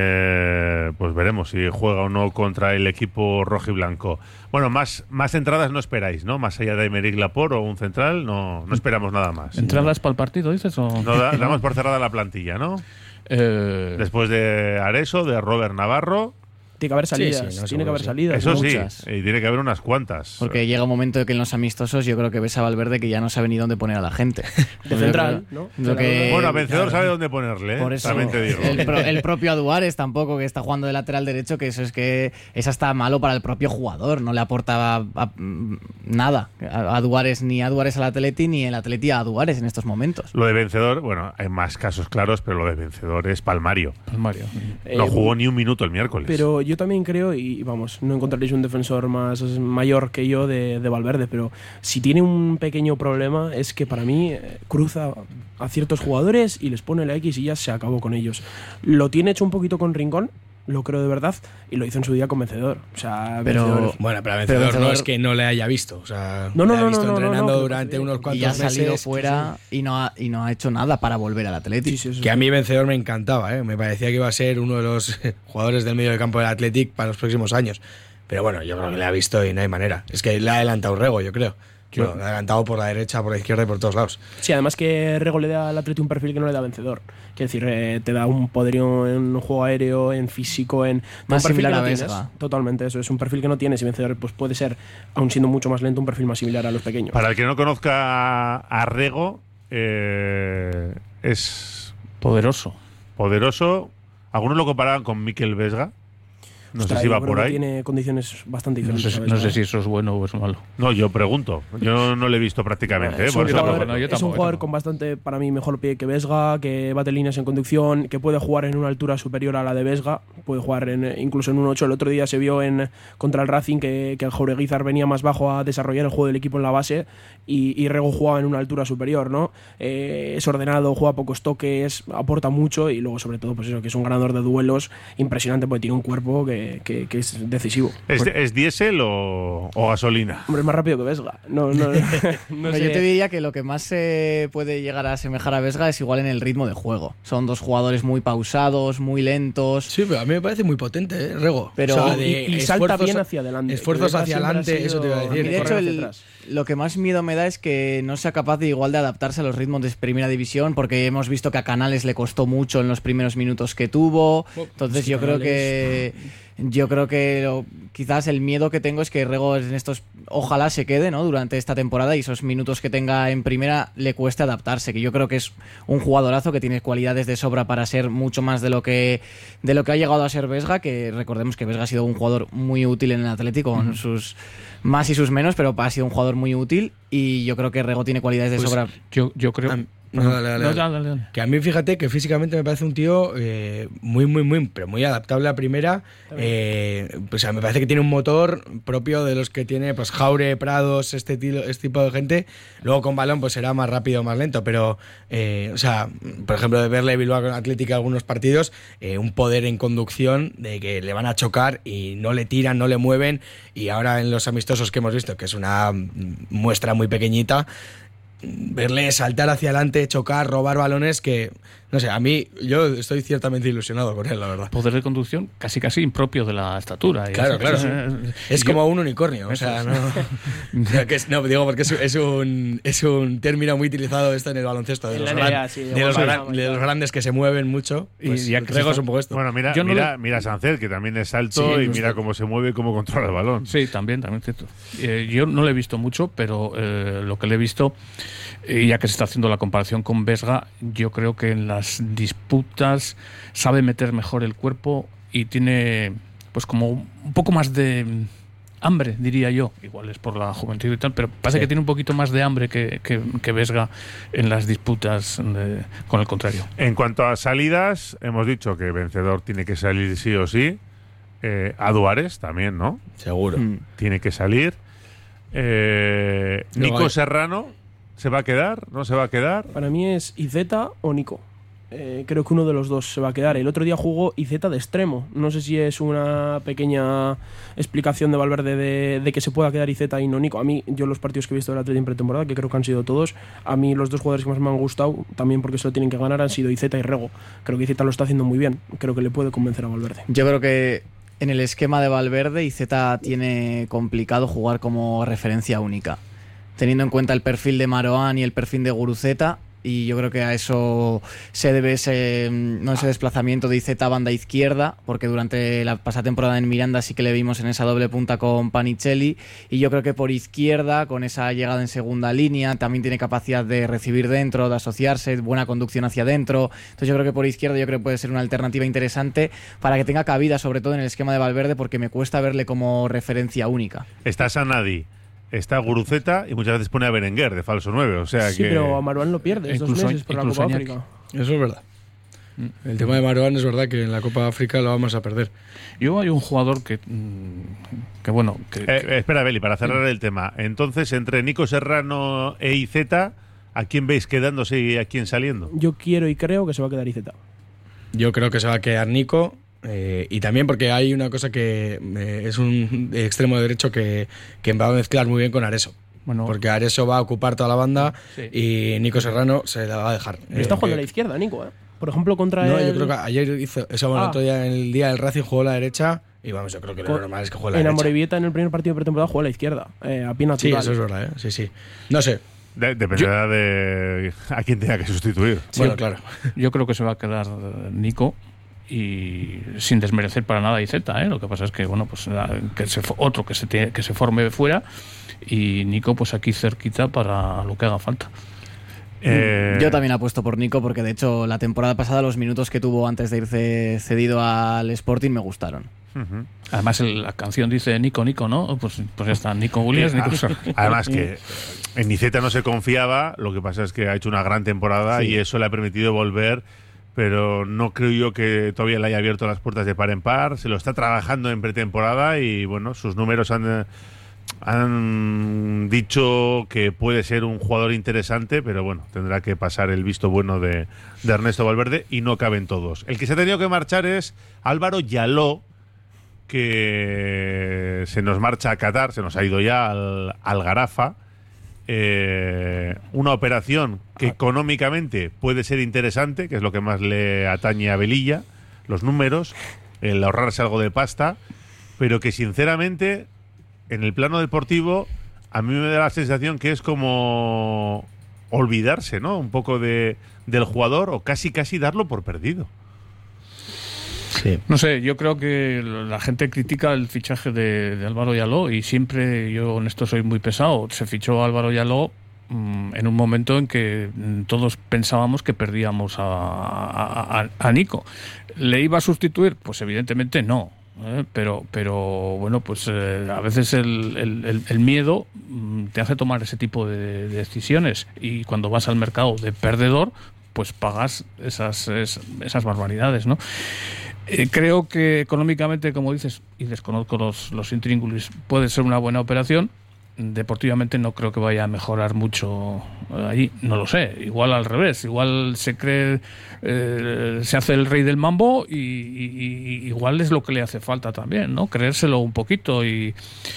Eh, pues veremos si juega o no contra el equipo rojo y blanco. Bueno, más, más entradas no esperáis, ¿no? Más allá de Aymeric Laporte o un central, no, no esperamos nada más. ¿Entradas para el partido, dices? O? No, da, damos por cerrada la plantilla, ¿no? Eh... Después de Areso, de Robert Navarro. Tiene que haber salidas, sí, sí, no, tiene que haber sí. salidas. Eso muchas. sí, y tiene que haber unas cuantas. Porque llega un momento de que en los amistosos yo creo que ves a Valverde que ya no sabe ni dónde poner a la gente. De central, ¿no? Lo que, bueno, a vencedor sabe dónde ponerle, ¿eh? Por eso, también te digo. El, pro, el propio Aduares tampoco, que está jugando de lateral derecho, que eso es que es hasta malo para el propio jugador, no le aporta a, a, nada a Aduares, ni a Aduares al Atleti, ni el Atleti a Aduares en estos momentos. Lo de vencedor, bueno, hay más casos claros, pero lo de vencedor es Palmario. Palmario. No Eh, jugó ni un minuto el miércoles. Pero yo también creo, y Y vamos, no encontraréis un defensor más mayor que yo de, de Valverde, pero si tiene un pequeño problema es que para mí eh, cruza a ciertos jugadores y les pone la X y ya se acabó con ellos. Lo tiene hecho un poquito con Rincón, lo creo de verdad, y lo hizo en su día con Vencedor. O sea, pero Vencedor, bueno, pero a Vencedor, pero Vencedor no es que no le haya visto, o sea, no, no, le ha no, visto no, no, entrenando no, no, durante no, unos cuantos y ha meses, salido fuera sí. y, no ha, y no ha hecho nada para volver al Athletic. Sí, sí, que a mí Vencedor me encantaba, ¿eh? Me parecía que iba a ser uno de los jugadores del medio del campo del Athletic para los próximos años. Pero bueno, yo creo que le ha visto y no hay manera. Es que le ha adelantado Rego, yo creo. Bueno, le ha adelantado por la derecha, por la izquierda y por todos lados. Sí, además que Rego le da al Atleti un perfil que no le da Vencedor. Quiero decir, eh, te da un poderío en juego aéreo, en físico, en... Más un perfil similar que no a tienes. Vesga. Totalmente, eso es un perfil que no tienes y Vencedor pues puede ser, aun siendo mucho más lento, un perfil más similar a los pequeños. Para el que no conozca a Rego, eh, es... Poderoso. Poderoso. Algunos lo comparaban con Mikel Vesga. No Ostras, sé si va yo creo por que ahí. Tiene condiciones bastante No diferentes. sé, ¿sabes? no sé si eso es bueno o es malo. No, yo pregunto. Yo no lo he visto prácticamente. ¿eh? Es Por un eso jugador, pregunto. no, yo es tampoco, un jugador yo tampoco. con bastante, para mí, mejor pie que Vesga, que bate líneas en conducción, que puede jugar en una altura superior a la de Vesga, puede jugar en, incluso en un ocho. El otro día se vio en contra el Racing que, que el Jaureguizar venía más bajo a desarrollar el juego del equipo en la base y, y Rego jugaba en una altura superior, ¿no? Eh, es ordenado, juega pocos toques, aporta mucho y luego, sobre todo, pues eso, que es un ganador de duelos impresionante porque tiene un cuerpo que que, que, que es decisivo. ¿Es, ¿Es diésel o, o gasolina? Hombre, es más rápido que Vesga. No, no, no Pero sé. yo te diría que lo que más se puede llegar a asemejar a Vesga es igual en el ritmo de juego. Son dos jugadores muy pausados, muy lentos. Sí, pero a mí me parece muy potente, ¿eh, Rego? Pero O sea, y, de y salta esfuerzos- bien hacia adelante. Esfuerzos Vesga hacia siempre ha adelante, sido- eso te iba a Y decir. de hecho, correr hacia el- atrás. lo que más miedo me da es que no sea capaz de igual de adaptarse a los ritmos de primera división, porque hemos visto que a Canales le costó mucho en los primeros minutos que tuvo. Entonces yo creo que yo creo que lo- quizás el miedo que tengo es que Rego en estos ojalá se quede, ¿no?, durante esta temporada y esos minutos que tenga en primera le cueste adaptarse, que yo creo que es un jugadorazo que tiene cualidades de sobra para ser mucho más de lo que de lo que ha llegado a ser Vesga, que recordemos que Vesga ha sido un jugador muy útil en el Atlético con sus más y sus menos, pero ha sido un jugador muy útil y yo creo que Rego tiene cualidades de Pues sobra. Yo, yo creo... A- No, dale, dale, No, dale. dale, dale. Que a mí, fíjate, que físicamente me parece un tío eh, muy, muy, muy, pero muy adaptable a primera. Eh, o sea, me parece que tiene un motor propio de los que tiene pues Jaure, Prados, este, tilo, este tipo de gente. Luego con balón pues será más rápido, más lento, pero, eh, o sea, por ejemplo, de verle Bilbao con Atlético algunos partidos, eh, un poder en conducción de que le van a chocar y no le tiran, no le mueven. Y ahora en los amistosos que hemos visto, que es una muestra muy pequeñita, verle saltar hacia adelante, chocar, robar balones, que, no sé, a mí, yo estoy ciertamente ilusionado con él, la verdad. Poder de conducción casi casi impropio de la estatura. Y Claro, eso- claro. eso- Es yo- como un unicornio, o Eso sea, es. no, o sea, que es- no, digo porque es, es un, es un término muy utilizado esto en el baloncesto, de En los, la gran- N B A, sí, de los, igual gran- que- de los grandes que se mueven mucho, Y pues, ya el que Rego se es un poco esto. Bueno, mira, Yo no mira, lo- mira a Sánchez, que también es alto Sí, y justo. mira cómo se mueve y cómo controla el balón. Sí, también, también cierto. Eh, yo no le he visto mucho, pero eh, lo que le he visto, eh, ya que se está haciendo la comparación con Vesga, yo creo que en las disputas sabe meter mejor el cuerpo y tiene pues como un poco más de hambre, diría yo. Igual es por la juventud y tal, pero parece Sí. que tiene un poquito más de hambre que, que, que Vesga en las disputas de- con el contrario. En cuanto a salidas, hemos dicho que vencedor tiene que salir sí o sí. Eh, a Duárez también, ¿no? Seguro. Mm. Tiene que salir. Eh, No, Nico hay- Serrano, ¿se va a quedar? ¿No se va a quedar? Para mí es Izeta o Nico. Eh, creo que uno de los dos se va a quedar. El otro día jugó Izeta de extremo. No sé si es una pequeña explicación de Valverde de, de que se pueda quedar Izeta y no Nico. A mí, yo los partidos que he visto del Atlético en pretemporada, que creo que han sido todos, a mí los dos jugadores que más me han gustado, también porque se lo tienen que ganar, han sido Izeta y Rego. Creo que Izeta lo está haciendo muy bien. Creo que le puede convencer a Valverde. Yo creo que en el esquema de Valverde, Izeta tiene complicado jugar como referencia única, teniendo en cuenta el perfil de Maroán y el perfil de Guruceta, y yo creo que a eso se debe ese, no ese desplazamiento de Izeta a banda izquierda, porque durante la pasada temporada en Miranda sí que le vimos en esa doble punta con Panicelli, y yo creo que por izquierda, con esa llegada en segunda línea, también tiene capacidad de recibir dentro, de asociarse, buena conducción hacia adentro. Entonces yo creo que por izquierda yo creo que puede ser una alternativa interesante para que tenga cabida, sobre todo en el esquema de Valverde, porque me cuesta verle como referencia única. Está Sanadi, está Guruceta y muchas veces pone a Berenguer de falso nueve. O sea Sí, que... pero a Marouane lo pierdes dos Incluso- meses por la incluso Copa Iñaki. África. Eso es verdad. El tema de Marouane es verdad que en la Copa África lo vamos a perder. Yo hay un jugador que, mm, que bueno, que, Eh, que- eh, espera, Beli, para cerrar el tema. Entonces, entre Nico Serrano e Izeta, ¿a quién veis quedándose y a quién saliendo? Yo quiero y creo que se va a quedar Izeta. Yo creo que se va a quedar Nico. Eh, y también porque hay una cosa que eh, es un extremo derecho que, que va a mezclar muy bien con Areso. Bueno, Porque Areso va a ocupar toda la banda Sí. y Nico Serrano se la va a dejar. Está Eh, jugando a la que- izquierda, Nico, ¿eh? Por ejemplo, contra No, el... yo creo que ayer hizo. Eso, bueno, Ah. el otro día, en el día del Racing jugó a la derecha. Y vamos, yo creo que lo Con- normal es que juegue a la En derecha. Amorebieta, en el primer partido de pretemporada, jugó a la izquierda. Eh, a pie Sí, natural. eso es verdad, ¿eh? Sí, sí. No sé. De- dependerá de a quién tenga que sustituir. Bueno, claro. yo creo que se va a quedar eh, Nico y sin desmerecer para nada a Izeta, ¿eh? Lo que pasa es que bueno, pues eh, que se, fo- otro que se tiene- que se forme fuera y Nico pues aquí cerquita para lo que haga falta. Eh, Yo también apuesto por Nico, porque de hecho la temporada pasada los minutos que tuvo antes de irse cedido al Sporting me gustaron. ujú. Además el- la canción dice Nico, Nico, ¿no? Pues, pues ya está, Nico Williams, Nico Serrano. Además que en Izeta no se confiaba, lo que pasa es que ha hecho una gran temporada Sí. y eso le ha permitido volver, pero no creo yo que todavía le haya abierto las puertas de par en par, se lo está trabajando en pretemporada y bueno, sus números han, eh, han dicho que puede ser un jugador interesante, pero bueno, tendrá que pasar el visto bueno de, de Ernesto Valverde y no caben todos. El que se ha tenido que marchar es Álvaro Yaló, que se nos marcha a Qatar, se nos ha ido ya al, al Garafa. Eh, una operación que económicamente puede ser interesante, que es lo que más le atañe a Velilla, los números, el ahorrarse algo de pasta, pero que sinceramente en el plano deportivo a mí me da la sensación que es como olvidarse, ¿no? Un poco de, del jugador, o casi casi darlo por perdido. Sí. No sé, yo creo que la gente critica el fichaje de, de Álvaro Yaló, y siempre, yo en esto soy muy pesado, se fichó a Álvaro Yaló mmm, en un momento en que todos pensábamos que perdíamos a, a, a, a Nico. ¿Le iba a sustituir? Pues evidentemente no. ¿eh? Pero, pero bueno, pues eh, a veces el, el, el miedo mmm, te hace tomar ese tipo de, de decisiones, y cuando vas al mercado de perdedor, pues pagas esas, esas, esas barbaridades, ¿no? Eh, creo que económicamente, como dices, y desconozco los, los intríngulis, puede ser una buena operación. Deportivamente no creo que vaya a mejorar mucho allí, no lo sé, igual al revés, igual se cree, eh, se hace el rey del mambo, y, y, y igual es lo que le hace falta también, ¿no? Creérselo un poquito y,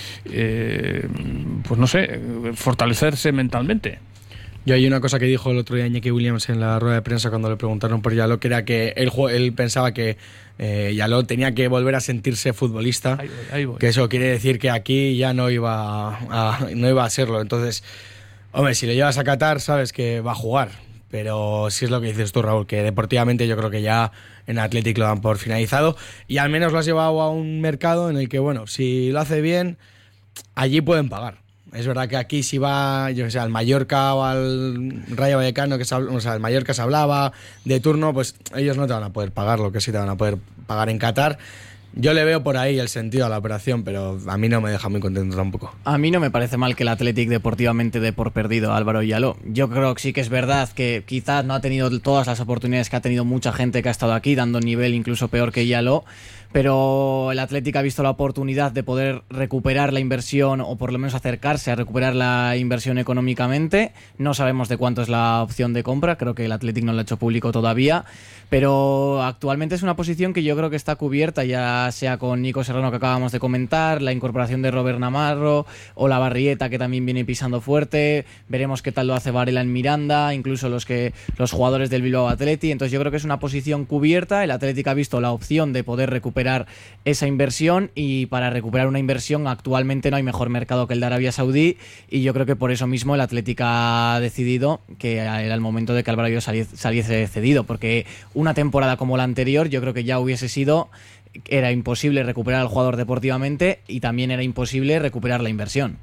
eh, pues no sé, fortalecerse mentalmente. Yo hay una cosa que dijo el otro día Iñaki Williams en la rueda de prensa cuando le preguntaron por Yaló, que era que él, él pensaba que eh, Yaló tenía que volver a sentirse futbolista, ahí voy, ahí voy. Que eso quiere decir que aquí ya no iba a, no iba a serlo. Entonces, hombre, si lo llevas a Qatar sabes que va a jugar, pero sí es lo que dices tú, Raúl, que deportivamente yo creo que ya en Athletic lo dan por finalizado, y al menos lo has llevado a un mercado en el que, bueno, si lo hace bien, allí pueden pagar. Es verdad que aquí si va, yo sé, al Mallorca o al Rayo Vallecano, que se, o sea, al Mallorca se hablaba de turno, pues ellos no te van a poder pagar lo que sí te van a poder pagar en Qatar. Yo le veo por ahí el sentido a la operación, pero a mí no me deja muy contento tampoco. A mí no me parece mal que el Athletic deportivamente dé por perdido a Álvaro Yaló. Yo creo que sí que es verdad que quizás no ha tenido todas las oportunidades que ha tenido mucha gente que ha estado aquí, dando nivel incluso peor que Yaló, pero el Athletic ha visto la oportunidad de poder recuperar la inversión, o por lo menos acercarse a recuperar la inversión económicamente. No sabemos de cuánto es la opción de compra, creo que el Athletic no lo ha hecho público todavía, pero actualmente es una posición que yo creo que está cubierta, ya sea con Nico Serrano, que acabamos de comentar, la incorporación de Robert Namarro, o la Barrieta, que también viene pisando fuerte. Veremos qué tal lo hace Varela en Miranda, incluso los que los jugadores del Bilbao Athletic. Entonces yo creo que es una posición cubierta. El Athletic ha visto la opción de poder recuperar esa inversión, y para recuperar una inversión actualmente no hay mejor mercado que el de Arabia Saudí, y yo creo que por eso mismo el Athletic ha decidido que era el momento de que Álvaro Yaló saliese cedido, porque una temporada como la anterior yo creo que ya hubiese sido, era imposible recuperar al jugador deportivamente, y también era imposible recuperar la inversión.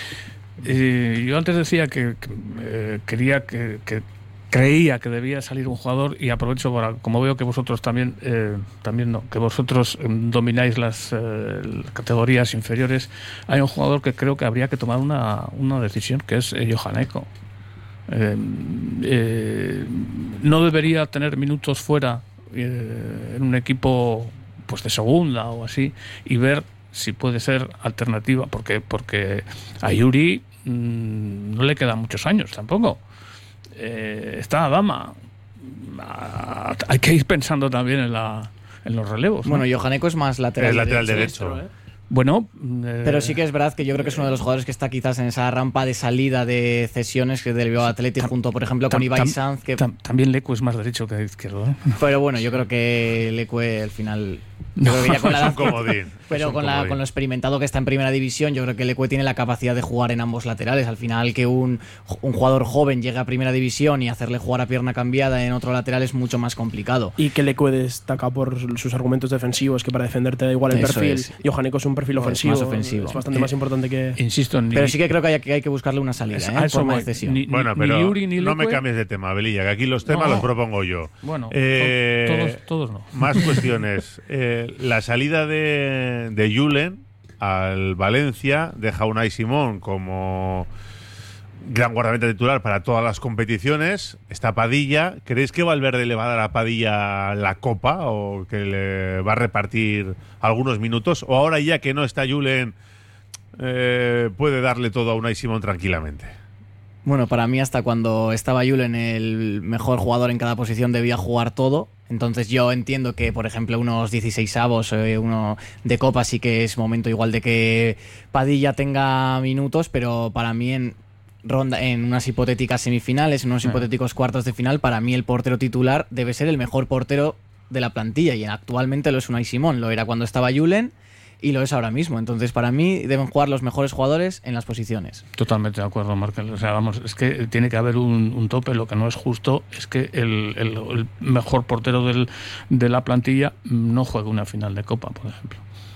Eh, yo antes decía que, que eh, quería que, que creía que debía salir un jugador, y aprovecho para, como veo que vosotros también eh, también no, que vosotros eh, domináis las eh, categorías inferiores, hay un jugador que creo que habría que tomar una, una decisión, que es eh, Johan Eco. Eh, eh, no debería tener minutos fuera eh, en un equipo pues de segunda o así, y ver si puede ser alternativa, porque porque a Yuri mmm, no le quedan muchos años tampoco. Eh, está Adama. Ah, hay que ir pensando también en la en los relevos, ¿no? Bueno, Johan Eco es más lateral, es lateral derecho, derecho. ¿eh? Bueno, eh, pero sí que es verdad que yo creo que es uno de los jugadores que está quizás en esa rampa de salida de cesiones que del Bilbao Athletic, junto, por ejemplo, con Ibai Sanz, que tam, también Lecu es más derecho que izquierdo, ¿eh? Pero bueno, yo creo que Lecu al final, yo creo que ya con la edad, comodín, pero con, la, con lo experimentado que está en primera división, yo creo que Lecu tiene la capacidad de jugar en ambos laterales. Al final, que un, un jugador joven llegue a primera división y hacerle jugar a pierna cambiada en otro lateral es mucho más complicado. Y que Lecu destaca por sus argumentos defensivos, que para defenderte da igual el Eso perfil. es. Johan Eco es un perfil ofensivo, más ofensivo. Es bastante eh, más importante que... Insisto, ni, pero sí que creo que hay que, hay que buscarle una salida, ¿eh? eso Forma voy. de cesión. Ni, bueno, ni, pero ni Yuri, ni no me Leque. cambies de tema, Velilla, que aquí los temas No. los propongo yo. Bueno, eh, todos, todos no. Más cuestiones. Eh, la salida de, de Julen al Valencia deja a Unai Simón como gran guardameta titular para todas las competiciones. Está Padilla. ¿Creéis que Valverde le va a dar a Padilla la copa, o que le va a repartir algunos minutos? ¿O ahora, ya que no está Julen, eh, puede darle todo a Unai Simón tranquilamente? Bueno, para mí hasta cuando estaba Julen, el mejor jugador en cada posición, debía jugar todo. Entonces yo entiendo que, por ejemplo, unos dieciseisavos, eh, uno de Copa sí que es momento igual de que Padilla tenga minutos, pero para mí en ronda, en unas hipotéticas semifinales, en unos Ah. hipotéticos cuartos de final, para mí el portero titular debe ser el mejor portero de la plantilla, y actualmente lo es Unai Simón, lo era cuando estaba Julen y lo es ahora mismo. Entonces, para mí deben jugar los mejores jugadores en las posiciones. Totalmente de acuerdo, Markel. O sea, vamos, es que tiene que haber un, un tope. Lo que no es justo es que el, el, el mejor portero del, de la plantilla no juegue una final de Copa, por ejemplo.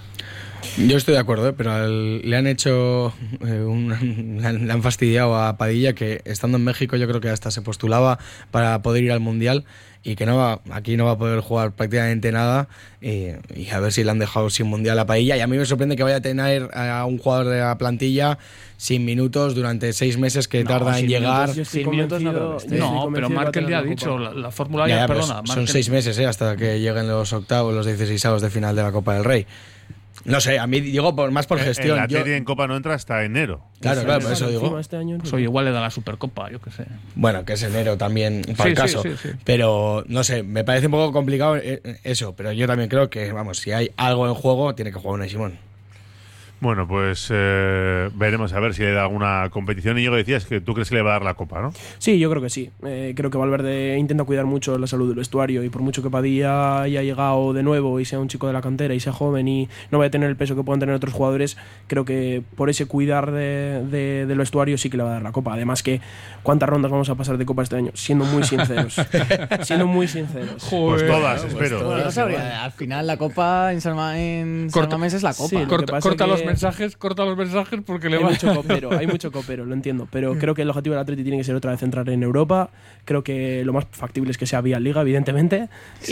Yo estoy de acuerdo, ¿eh? Pero al- le han hecho, eh, un- le, han, le han fastidiado a Padilla, que estando en México yo creo que hasta se postulaba para poder ir al Mundial, y que no va, aquí no va a poder jugar prácticamente nada, y, y a ver si le han dejado sin Mundial a Padilla. Y a mí me sorprende que vaya a tener a un jugador de la plantilla sin minutos durante seis meses que No, tarda en sin llegar. minutos, yo estoy Sin minutos no creo que esté. No, pero Markel ya ha dicho, la, la fórmula ya, Ya, pero perdona. son Markel- seis meses, ¿eh? Hasta que lleguen los octavos, los dieciseisavos de final de la Copa del Rey. No sé, a mí digo por, más por El- gestión. El Yo- Atleti en Copa no entra hasta enero. Claro, claro, por eso digo. Pues oye, igual le da la Supercopa, yo qué sé. Bueno, que es enero también, para Sí, el sí, caso. sí, sí. Pero, no sé, me parece un poco complicado eh, eso. Pero yo también creo que, vamos, si hay algo en juego, tiene que jugar Unai Simón. Bueno, pues eh, veremos a ver si le da alguna competición. Y yo decías que tú crees que le va a dar la Copa, ¿no? Sí, yo creo que sí. Eh, creo que Valverde intenta cuidar mucho la salud del vestuario, y por mucho que Padilla haya llegado de nuevo y sea un chico de la cantera y sea joven y no vaya a tener el peso que puedan tener otros jugadores, creo que por ese cuidar de, de- del vestuario sí que le va a dar la Copa. Además, que ¿cuántas rondas vamos a pasar de Copa este año? Siendo muy sinceros. Siendo muy sinceros. Pues todas, Pues espero. todas, No sabría, al final la Copa en San, Ma- en San Corta- Mamés es la Copa. Sí, lo que Corta, pasa corta que- los mensajes, corta los mensajes porque le Hay va mucho copero, hay mucho copero, lo entiendo. Pero creo que el objetivo del Atleti tiene que ser otra vez entrar en Europa. Creo que lo más factible es que sea vía Liga, evidentemente.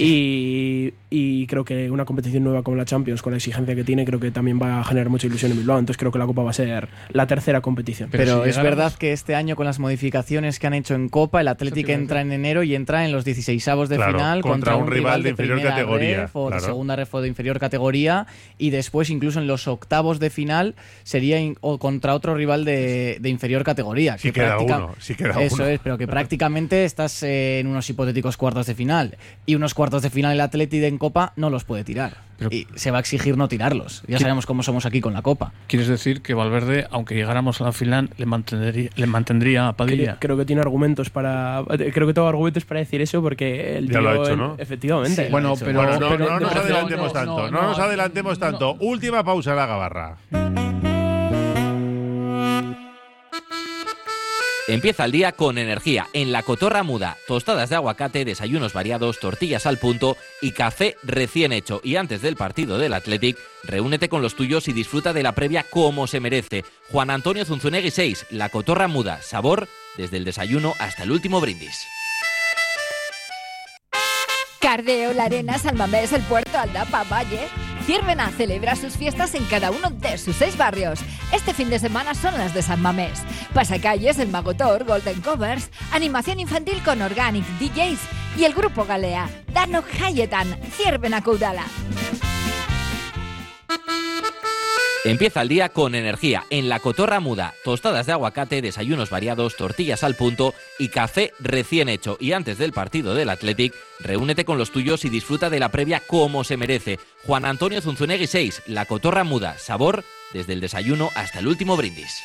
Y, y creo que una competición nueva como la Champions, con la exigencia que tiene, creo que también va a generar mucha ilusión en Bilbao. Entonces creo que la Copa va a ser la tercera competición. Pero, es verdad que este año, con las modificaciones que han hecho en Copa, el Atlético entra en enero y entra en los dieciseisavos de Claro, final contra un rival de inferior primera categoría, ref o claro. de segunda ref o de inferior categoría, y después incluso en los octavos de final sería in- o contra otro rival de, de inferior categoría. Si que queda práctica- uno, si queda Eso uno. es, pero que prácticamente estás eh, en unos hipotéticos cuartos de final, y unos cuartos de final el Atlético en Copa no los puede tirar. Y se va a exigir no tirarlos. Ya ¿Qué- sabemos cómo somos aquí con la Copa. ¿Quieres decir que Valverde, aunque llegáramos a la final, le mantendría, le mantendría a Padilla? Creo, creo que tiene argumentos para. Creo que tengo argumentos para decir eso, porque el Ya tío, lo ha hecho, en- ¿no? efectivamente. Sí, bueno, pero- Bueno, no, pero- no nos no, adelantemos no, tanto. no, No, no, nos adelantemos tanto. Última pausa, la gabarra. Empieza el día con energía en La Cotorra Muda. Tostadas de aguacate, desayunos variados, tortillas al punto y café recién hecho. Y antes del partido del Athletic, reúnete con los tuyos y disfruta de la previa como se merece. Juan Antonio Zunzunegui seis, La Cotorra Muda. Sabor desde el desayuno hasta el último brindis. Cardeo, La Arena, San Mamés, El Puerto, Aldapa, Valle. Ciervena celebra sus fiestas en cada uno de sus seis barrios. Este fin de semana son las de San Mamés. Pasacalles, El Magotor, Golden Covers, animación infantil con Organic, D Js y el grupo Galea. Dano Hayetan, Ciervena Caudala. Empieza el día con energía en La Cotorra Muda. Tostadas de aguacate, desayunos variados, tortillas al punto y café recién hecho. Y antes del partido del Athletic, reúnete con los tuyos y disfruta de la previa como se merece. Juan Antonio Zunzunegui seis, La Cotorra Muda. Sabor desde el desayuno hasta el último brindis.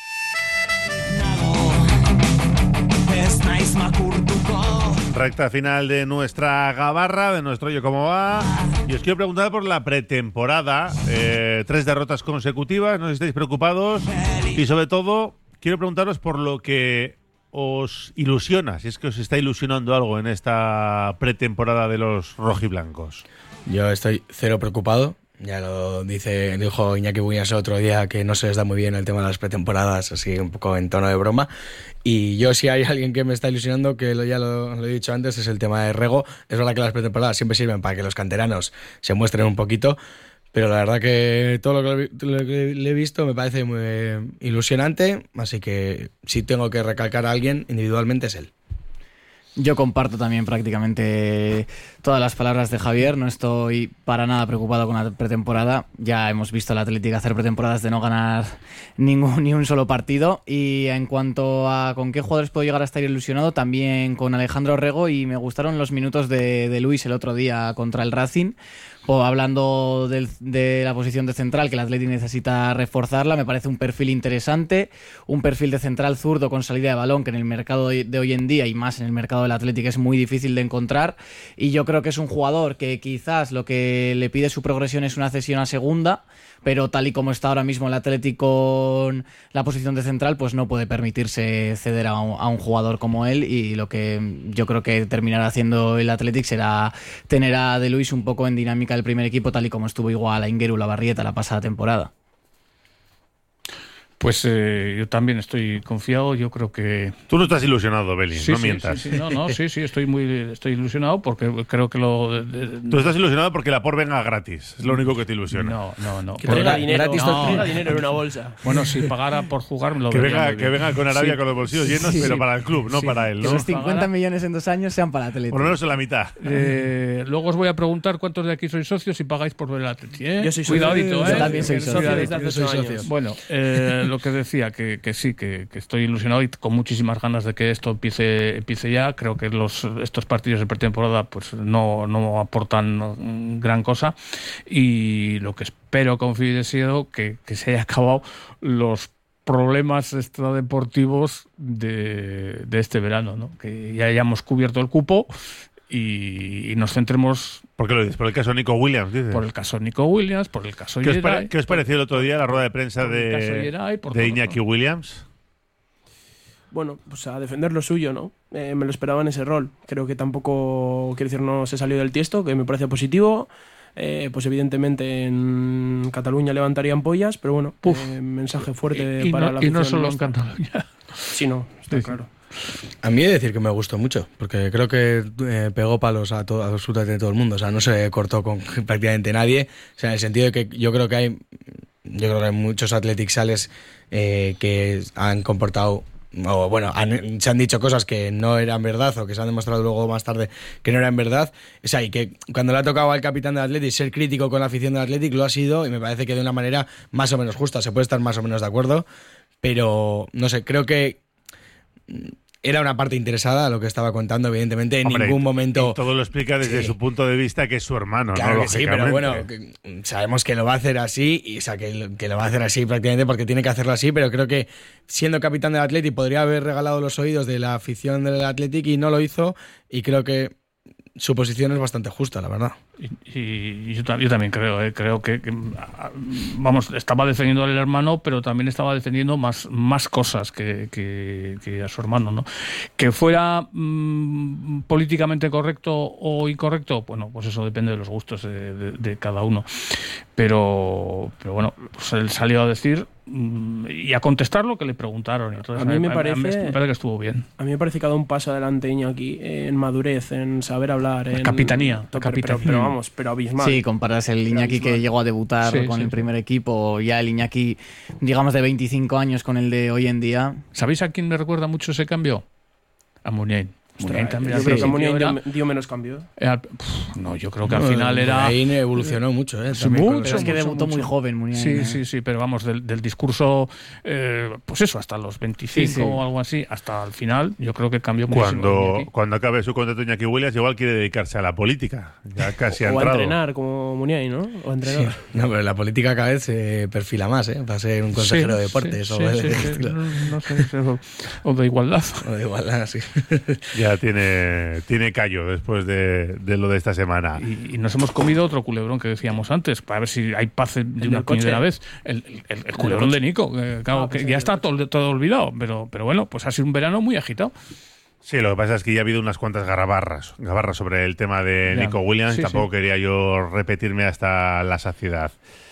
Recta final de nuestra gabarra, de nuestro Yo Cómo Va. Y os quiero preguntar por la pretemporada. Eh, tres derrotas consecutivas, no sé si estáis preocupados. Y sobre todo, quiero preguntaros por lo que os ilusiona, si es que os está ilusionando algo en esta pretemporada de los rojiblancos. Yo estoy cero preocupado. Ya lo dice, dijo Iñaki Buñas otro día, que no se les da muy bien el tema de las pretemporadas, así un poco en tono de broma. Y yo, si hay alguien que me está ilusionando, que lo, ya lo, lo he dicho antes, es el tema de Rego. Es verdad que las pretemporadas siempre sirven para que los canteranos se muestren un poquito, pero la verdad que todo lo que, le, lo que le he visto me parece muy ilusionante, así que si tengo que recalcar a alguien individualmente es él. Yo comparto también prácticamente todas las palabras de Javier. No estoy para nada preocupado con la pretemporada. Ya hemos visto al Athletic hacer pretemporadas de no ganar ningún, ni un solo partido. Y en cuanto a con qué jugadores puedo llegar a estar ilusionado, también con Alejandro Orrego, y me gustaron los minutos de, de Luis el otro día contra el Racing. O hablando del, de la posición de central, que el Athletic necesita reforzarla, me parece un perfil interesante, un perfil de central zurdo con salida de balón que en el mercado de hoy en día y más en el mercado del Athletic es muy difícil de encontrar, y yo creo que es un jugador que quizás lo que le pide su progresión es una cesión a segunda, pero tal y como está ahora mismo el Athletic con la posición de central, pues no puede permitirse ceder a un, a un jugador como él, y lo que yo creo que terminará haciendo el Athletic será tener a De Luis un poco en dinámica del primer equipo, tal y como estuvo igual a Ingueru la Barrieta la pasada temporada. Pues eh, yo también estoy confiado, yo creo que... Tú no estás ilusionado, Beli, sí, no sí, mientas. Sí, sí, no, no, sí, sí, estoy muy estoy ilusionado porque creo que lo... De, de, Tú estás ilusionado porque la P O R venga gratis, es lo único que te ilusiona. No, no, no. Que traiga dinero, gratis no, no. dinero en una bolsa. Bueno, si pagara por jugar me lo que vería venga, muy bien. que venga con Arabia Sí. con los bolsillos llenos, Sí, pero sí. para el club, no Sí. para él, Que ¿no? los cincuenta millones en dos años sean para el Athletic. Por lo menos en la mitad. Eh, luego os voy a preguntar cuántos de aquí sois socios y pagáis por ver el Atleti, ¿eh? Yo soy socio. Cuidadito, ¿eh? Yo también soy socio. Cuidadito. Desde hace ocho años. Bueno, eh, lo que decía, que, que sí, que, que estoy ilusionado y con muchísimas ganas de que esto empiece, empiece ya. Creo que los estos partidos de pretemporada pues no, no aportan gran cosa, y lo que espero, confío y deseo que, que se haya acabado los problemas extradeportivos de, de este verano, ¿no? Que ya hayamos cubierto el cupo y, y nos centremos... ¿Por qué lo dices? ¿Por el caso Nico Williams, dices? Por el caso Nico Williams, por el caso ¿Qué os, Geray, pare- ¿Qué os pareció el otro día la rueda de prensa por el caso de, Geray, por de todo, Iñaki ¿no? Williams? Bueno, pues a defender lo suyo, ¿no? Eh, me lo esperaba en ese rol. Creo que tampoco, quiero decir, no se salió del tiesto, que me parece positivo. Eh, pues evidentemente en Cataluña levantarían pollas, pero bueno, eh, mensaje fuerte y, y para no, la y no afición solo en nuestra. Cataluña. Sí, no, está Sí, sí. claro. A mí he de decir que me gustó mucho, porque creo que eh, pegó palos a, to- a absolutamente todo el mundo. O sea, no se cortó con prácticamente nadie. O sea, en el sentido de que yo creo que hay, yo creo que hay muchos Athletic sales eh, que han comportado, o bueno, han- se han dicho cosas que no eran verdad o que se han demostrado luego más tarde que no eran verdad. O sea, y que cuando le ha tocado al capitán del Athletic ser crítico con la afición del Athletic, lo ha sido, y me parece que de una manera más o menos justa. Se puede estar más o menos de acuerdo, pero no sé, creo que era una parte interesada lo que estaba contando, evidentemente en Hombre, ningún momento... y todo lo explica desde Sí. su punto de vista, que es su hermano, Claro ¿no? que sí, pero Lógicamente. bueno, que sabemos que lo va a hacer así, y o sea, que, lo- que lo va a hacer así prácticamente porque tiene que hacerlo así, pero creo que siendo capitán del Athletic podría haber regalado los oídos de la afición del Athletic y no lo hizo, y creo que su posición es bastante justa, la verdad. Y, y yo, ta- yo también creo, eh, creo que, que, ah, vamos, estaba defendiendo al hermano, pero también estaba defendiendo más, más cosas que, que, que a su hermano, ¿no? Que fuera mm, políticamente correcto o incorrecto, bueno, pues eso depende de los gustos de, de- de cada uno. Pero, pero bueno, pues él salió a decir mm, y a contestar lo que le preguntaron. Entonces, A mí me me parece- me parece que estuvo bien. A mí me parece que ha dado un paso adelante Iñaki en madurez, en saber hablar, en capitanía, la Pero- capitanía. Pero, pero vamos, pero abismal. Sí, comparas el Iñaki que llegó a debutar Sí, con sí, el sí. primer equipo, ya el Iñaki, digamos, de veinticinco años con el de hoy en día. ¿Sabéis a quién me recuerda mucho ese cambio? A Muniain. Muniain también Yo al creo que principio Muniain era- dio, dio menos cambio. era- pf, no, yo creo que al No, final era... Ahí evolucionó mucho, ¿eh? Sí, También con mucho, los Pero es que años. debutó mucho. muy joven, Muniain. Sí, ¿eh? sí, sí, pero vamos, del, del discurso, eh, pues eso, hasta los veinticinco Sí, sí. o algo así, hasta el final, yo creo que cambió muchísimo. Cuando, Iñaki. cuando acabe su contrato Iñaki Williams, igual quiere dedicarse a la política. Ya casi ha O a entrado. entrenar como Muniain, ¿no? O a Sí. entrenar. No, pero la política cada vez se perfila más, ¿eh? Para ser un consejero Sí, de deportes sí, o sí, de, sí, de sí, estilo. no, no sé, eso, o de igualdad. O de igualdad, sí. Ya tiene, tiene callo después de, de lo de esta semana. Y, y nos hemos comido otro culebrón que decíamos antes, para ver si hay paz de del una coche. puñetera vez. El, el- el- el culebrón de Nico, que, claro, Ah, que pues ya el está todo, todo olvidado, pero, pero bueno, pues ha sido un verano muy agitado. Sí, lo que pasa es que ya ha habido unas cuantas gabarras, gabarras sobre el tema de Ya. Nico Williams. Sí, Tampoco sí. quería yo repetirme hasta la saciedad.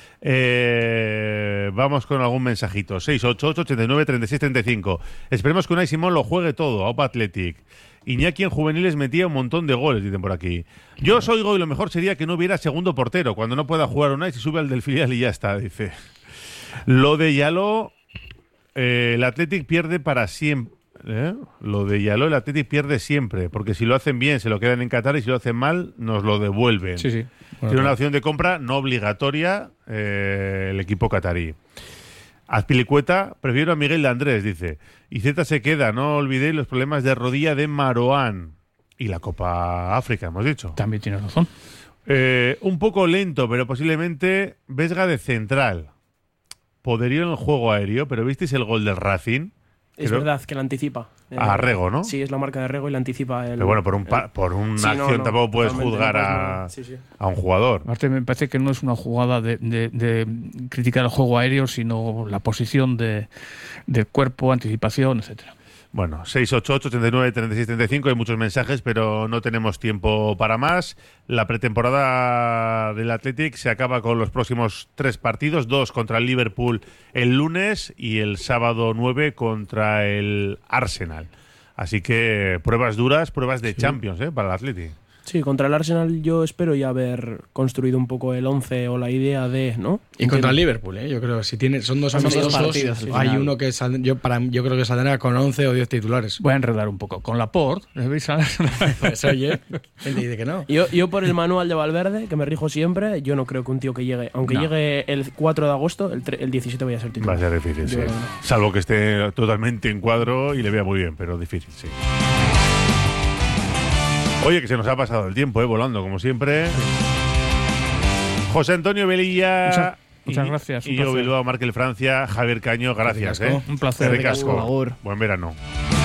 Eh, vamos con algún mensajito. seis ocho ocho, ochenta y nueve, treinta y seis, treinta y cinco. Esperemos que Unai Simón lo juegue todo. Aupa Athletic. Iñaki en juveniles metía un montón de goles, dicen por aquí. Yo os oigo y lo mejor sería que no hubiera segundo portero. Cuando no pueda jugar Unai, se sube al del filial y ya está, dice. Lo de Yalo, eh, el Athletic pierde para siempre. ¿eh? Lo de Yaló, el Athletic pierde siempre, porque si lo hacen bien se lo quedan en Qatar y si lo hacen mal nos lo devuelven. Sí, sí. Bueno, Tiene claro. una opción de compra no obligatoria eh, el equipo catarí. Azpilicueta, prefiero a Miguel de Andrés, dice. Y Z se queda, no olvidéis los problemas de rodilla de Marouane. Y la Copa África, hemos dicho. También tienes razón. Eh, un poco lento, pero posiblemente Vesga de central. Poderío en el juego aéreo, pero ¿visteis el gol del Racing? Es Creo- verdad que la anticipa. Eh, A Rego, ¿no? Sí, es la marca de Rego y la anticipa. El, Pero bueno, por, un pa- el- por una Sí, no, acción no, tampoco puedes totalmente, juzgar no a, puedes- sí, sí. a un jugador. Aparte, me parece que no es una jugada de, de, de criticar el juego aéreo, sino la posición de, del cuerpo, anticipación, etcétera. Bueno, seis ocho ocho, ochenta y nueve, treinta y seis, treinta y cinco, hay muchos mensajes, pero no tenemos tiempo para más. La pretemporada del Athletic se acaba con los próximos tres partidos, dos contra el Liverpool el lunes y el sábado nueve contra el Arsenal. Así que pruebas duras, pruebas de Champions, ¿eh? Para el Athletic. Sí, contra el Arsenal yo espero ya haber construido un poco el once o la idea de, ¿no? Y contra Entiendo. el Liverpool, ¿eh? Yo creo que si tiene, son dos Son dos amistosos, partidos, al hay final. uno que sal- yo, para, yo creo que saldrá con once o diez titulares. Voy a enredar un poco. Con Laporte, ¿veis? Pues oye, él dice que no. Yo, yo por el manual de Valverde, que me rijo siempre, yo no creo que un tío que llegue, aunque No. llegue el cuatro de agosto, el, tre- el diecisiete vaya a ser Va titular. a ser difícil, sí. Yo creo que no. Salvo que esté totalmente en cuadro y le vea muy bien, pero difícil, sí. Oye, que se nos ha pasado el tiempo, ¿eh? Volando, como siempre. José Antonio Velilla. Muchas- muchas y- gracias, un Y yo, placer. Bilbao, Markel Francia, Javier Caño, gracias. Ricasco. ¿eh? Un placer. Ricasco. Ricasco. Agur. Buen verano.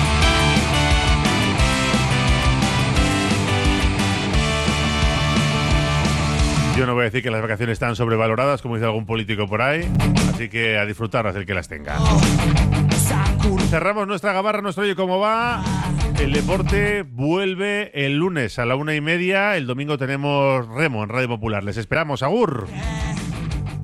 Yo no voy a decir que las vacaciones están sobrevaloradas, como dice algún político por ahí, así que a disfrutarlas el que las tenga. Cerramos nuestra gabarra, nuestro Oye Cómo Va. El deporte vuelve el lunes a la una y media. El domingo tenemos Remo en Radio Popular. Les esperamos. Agur.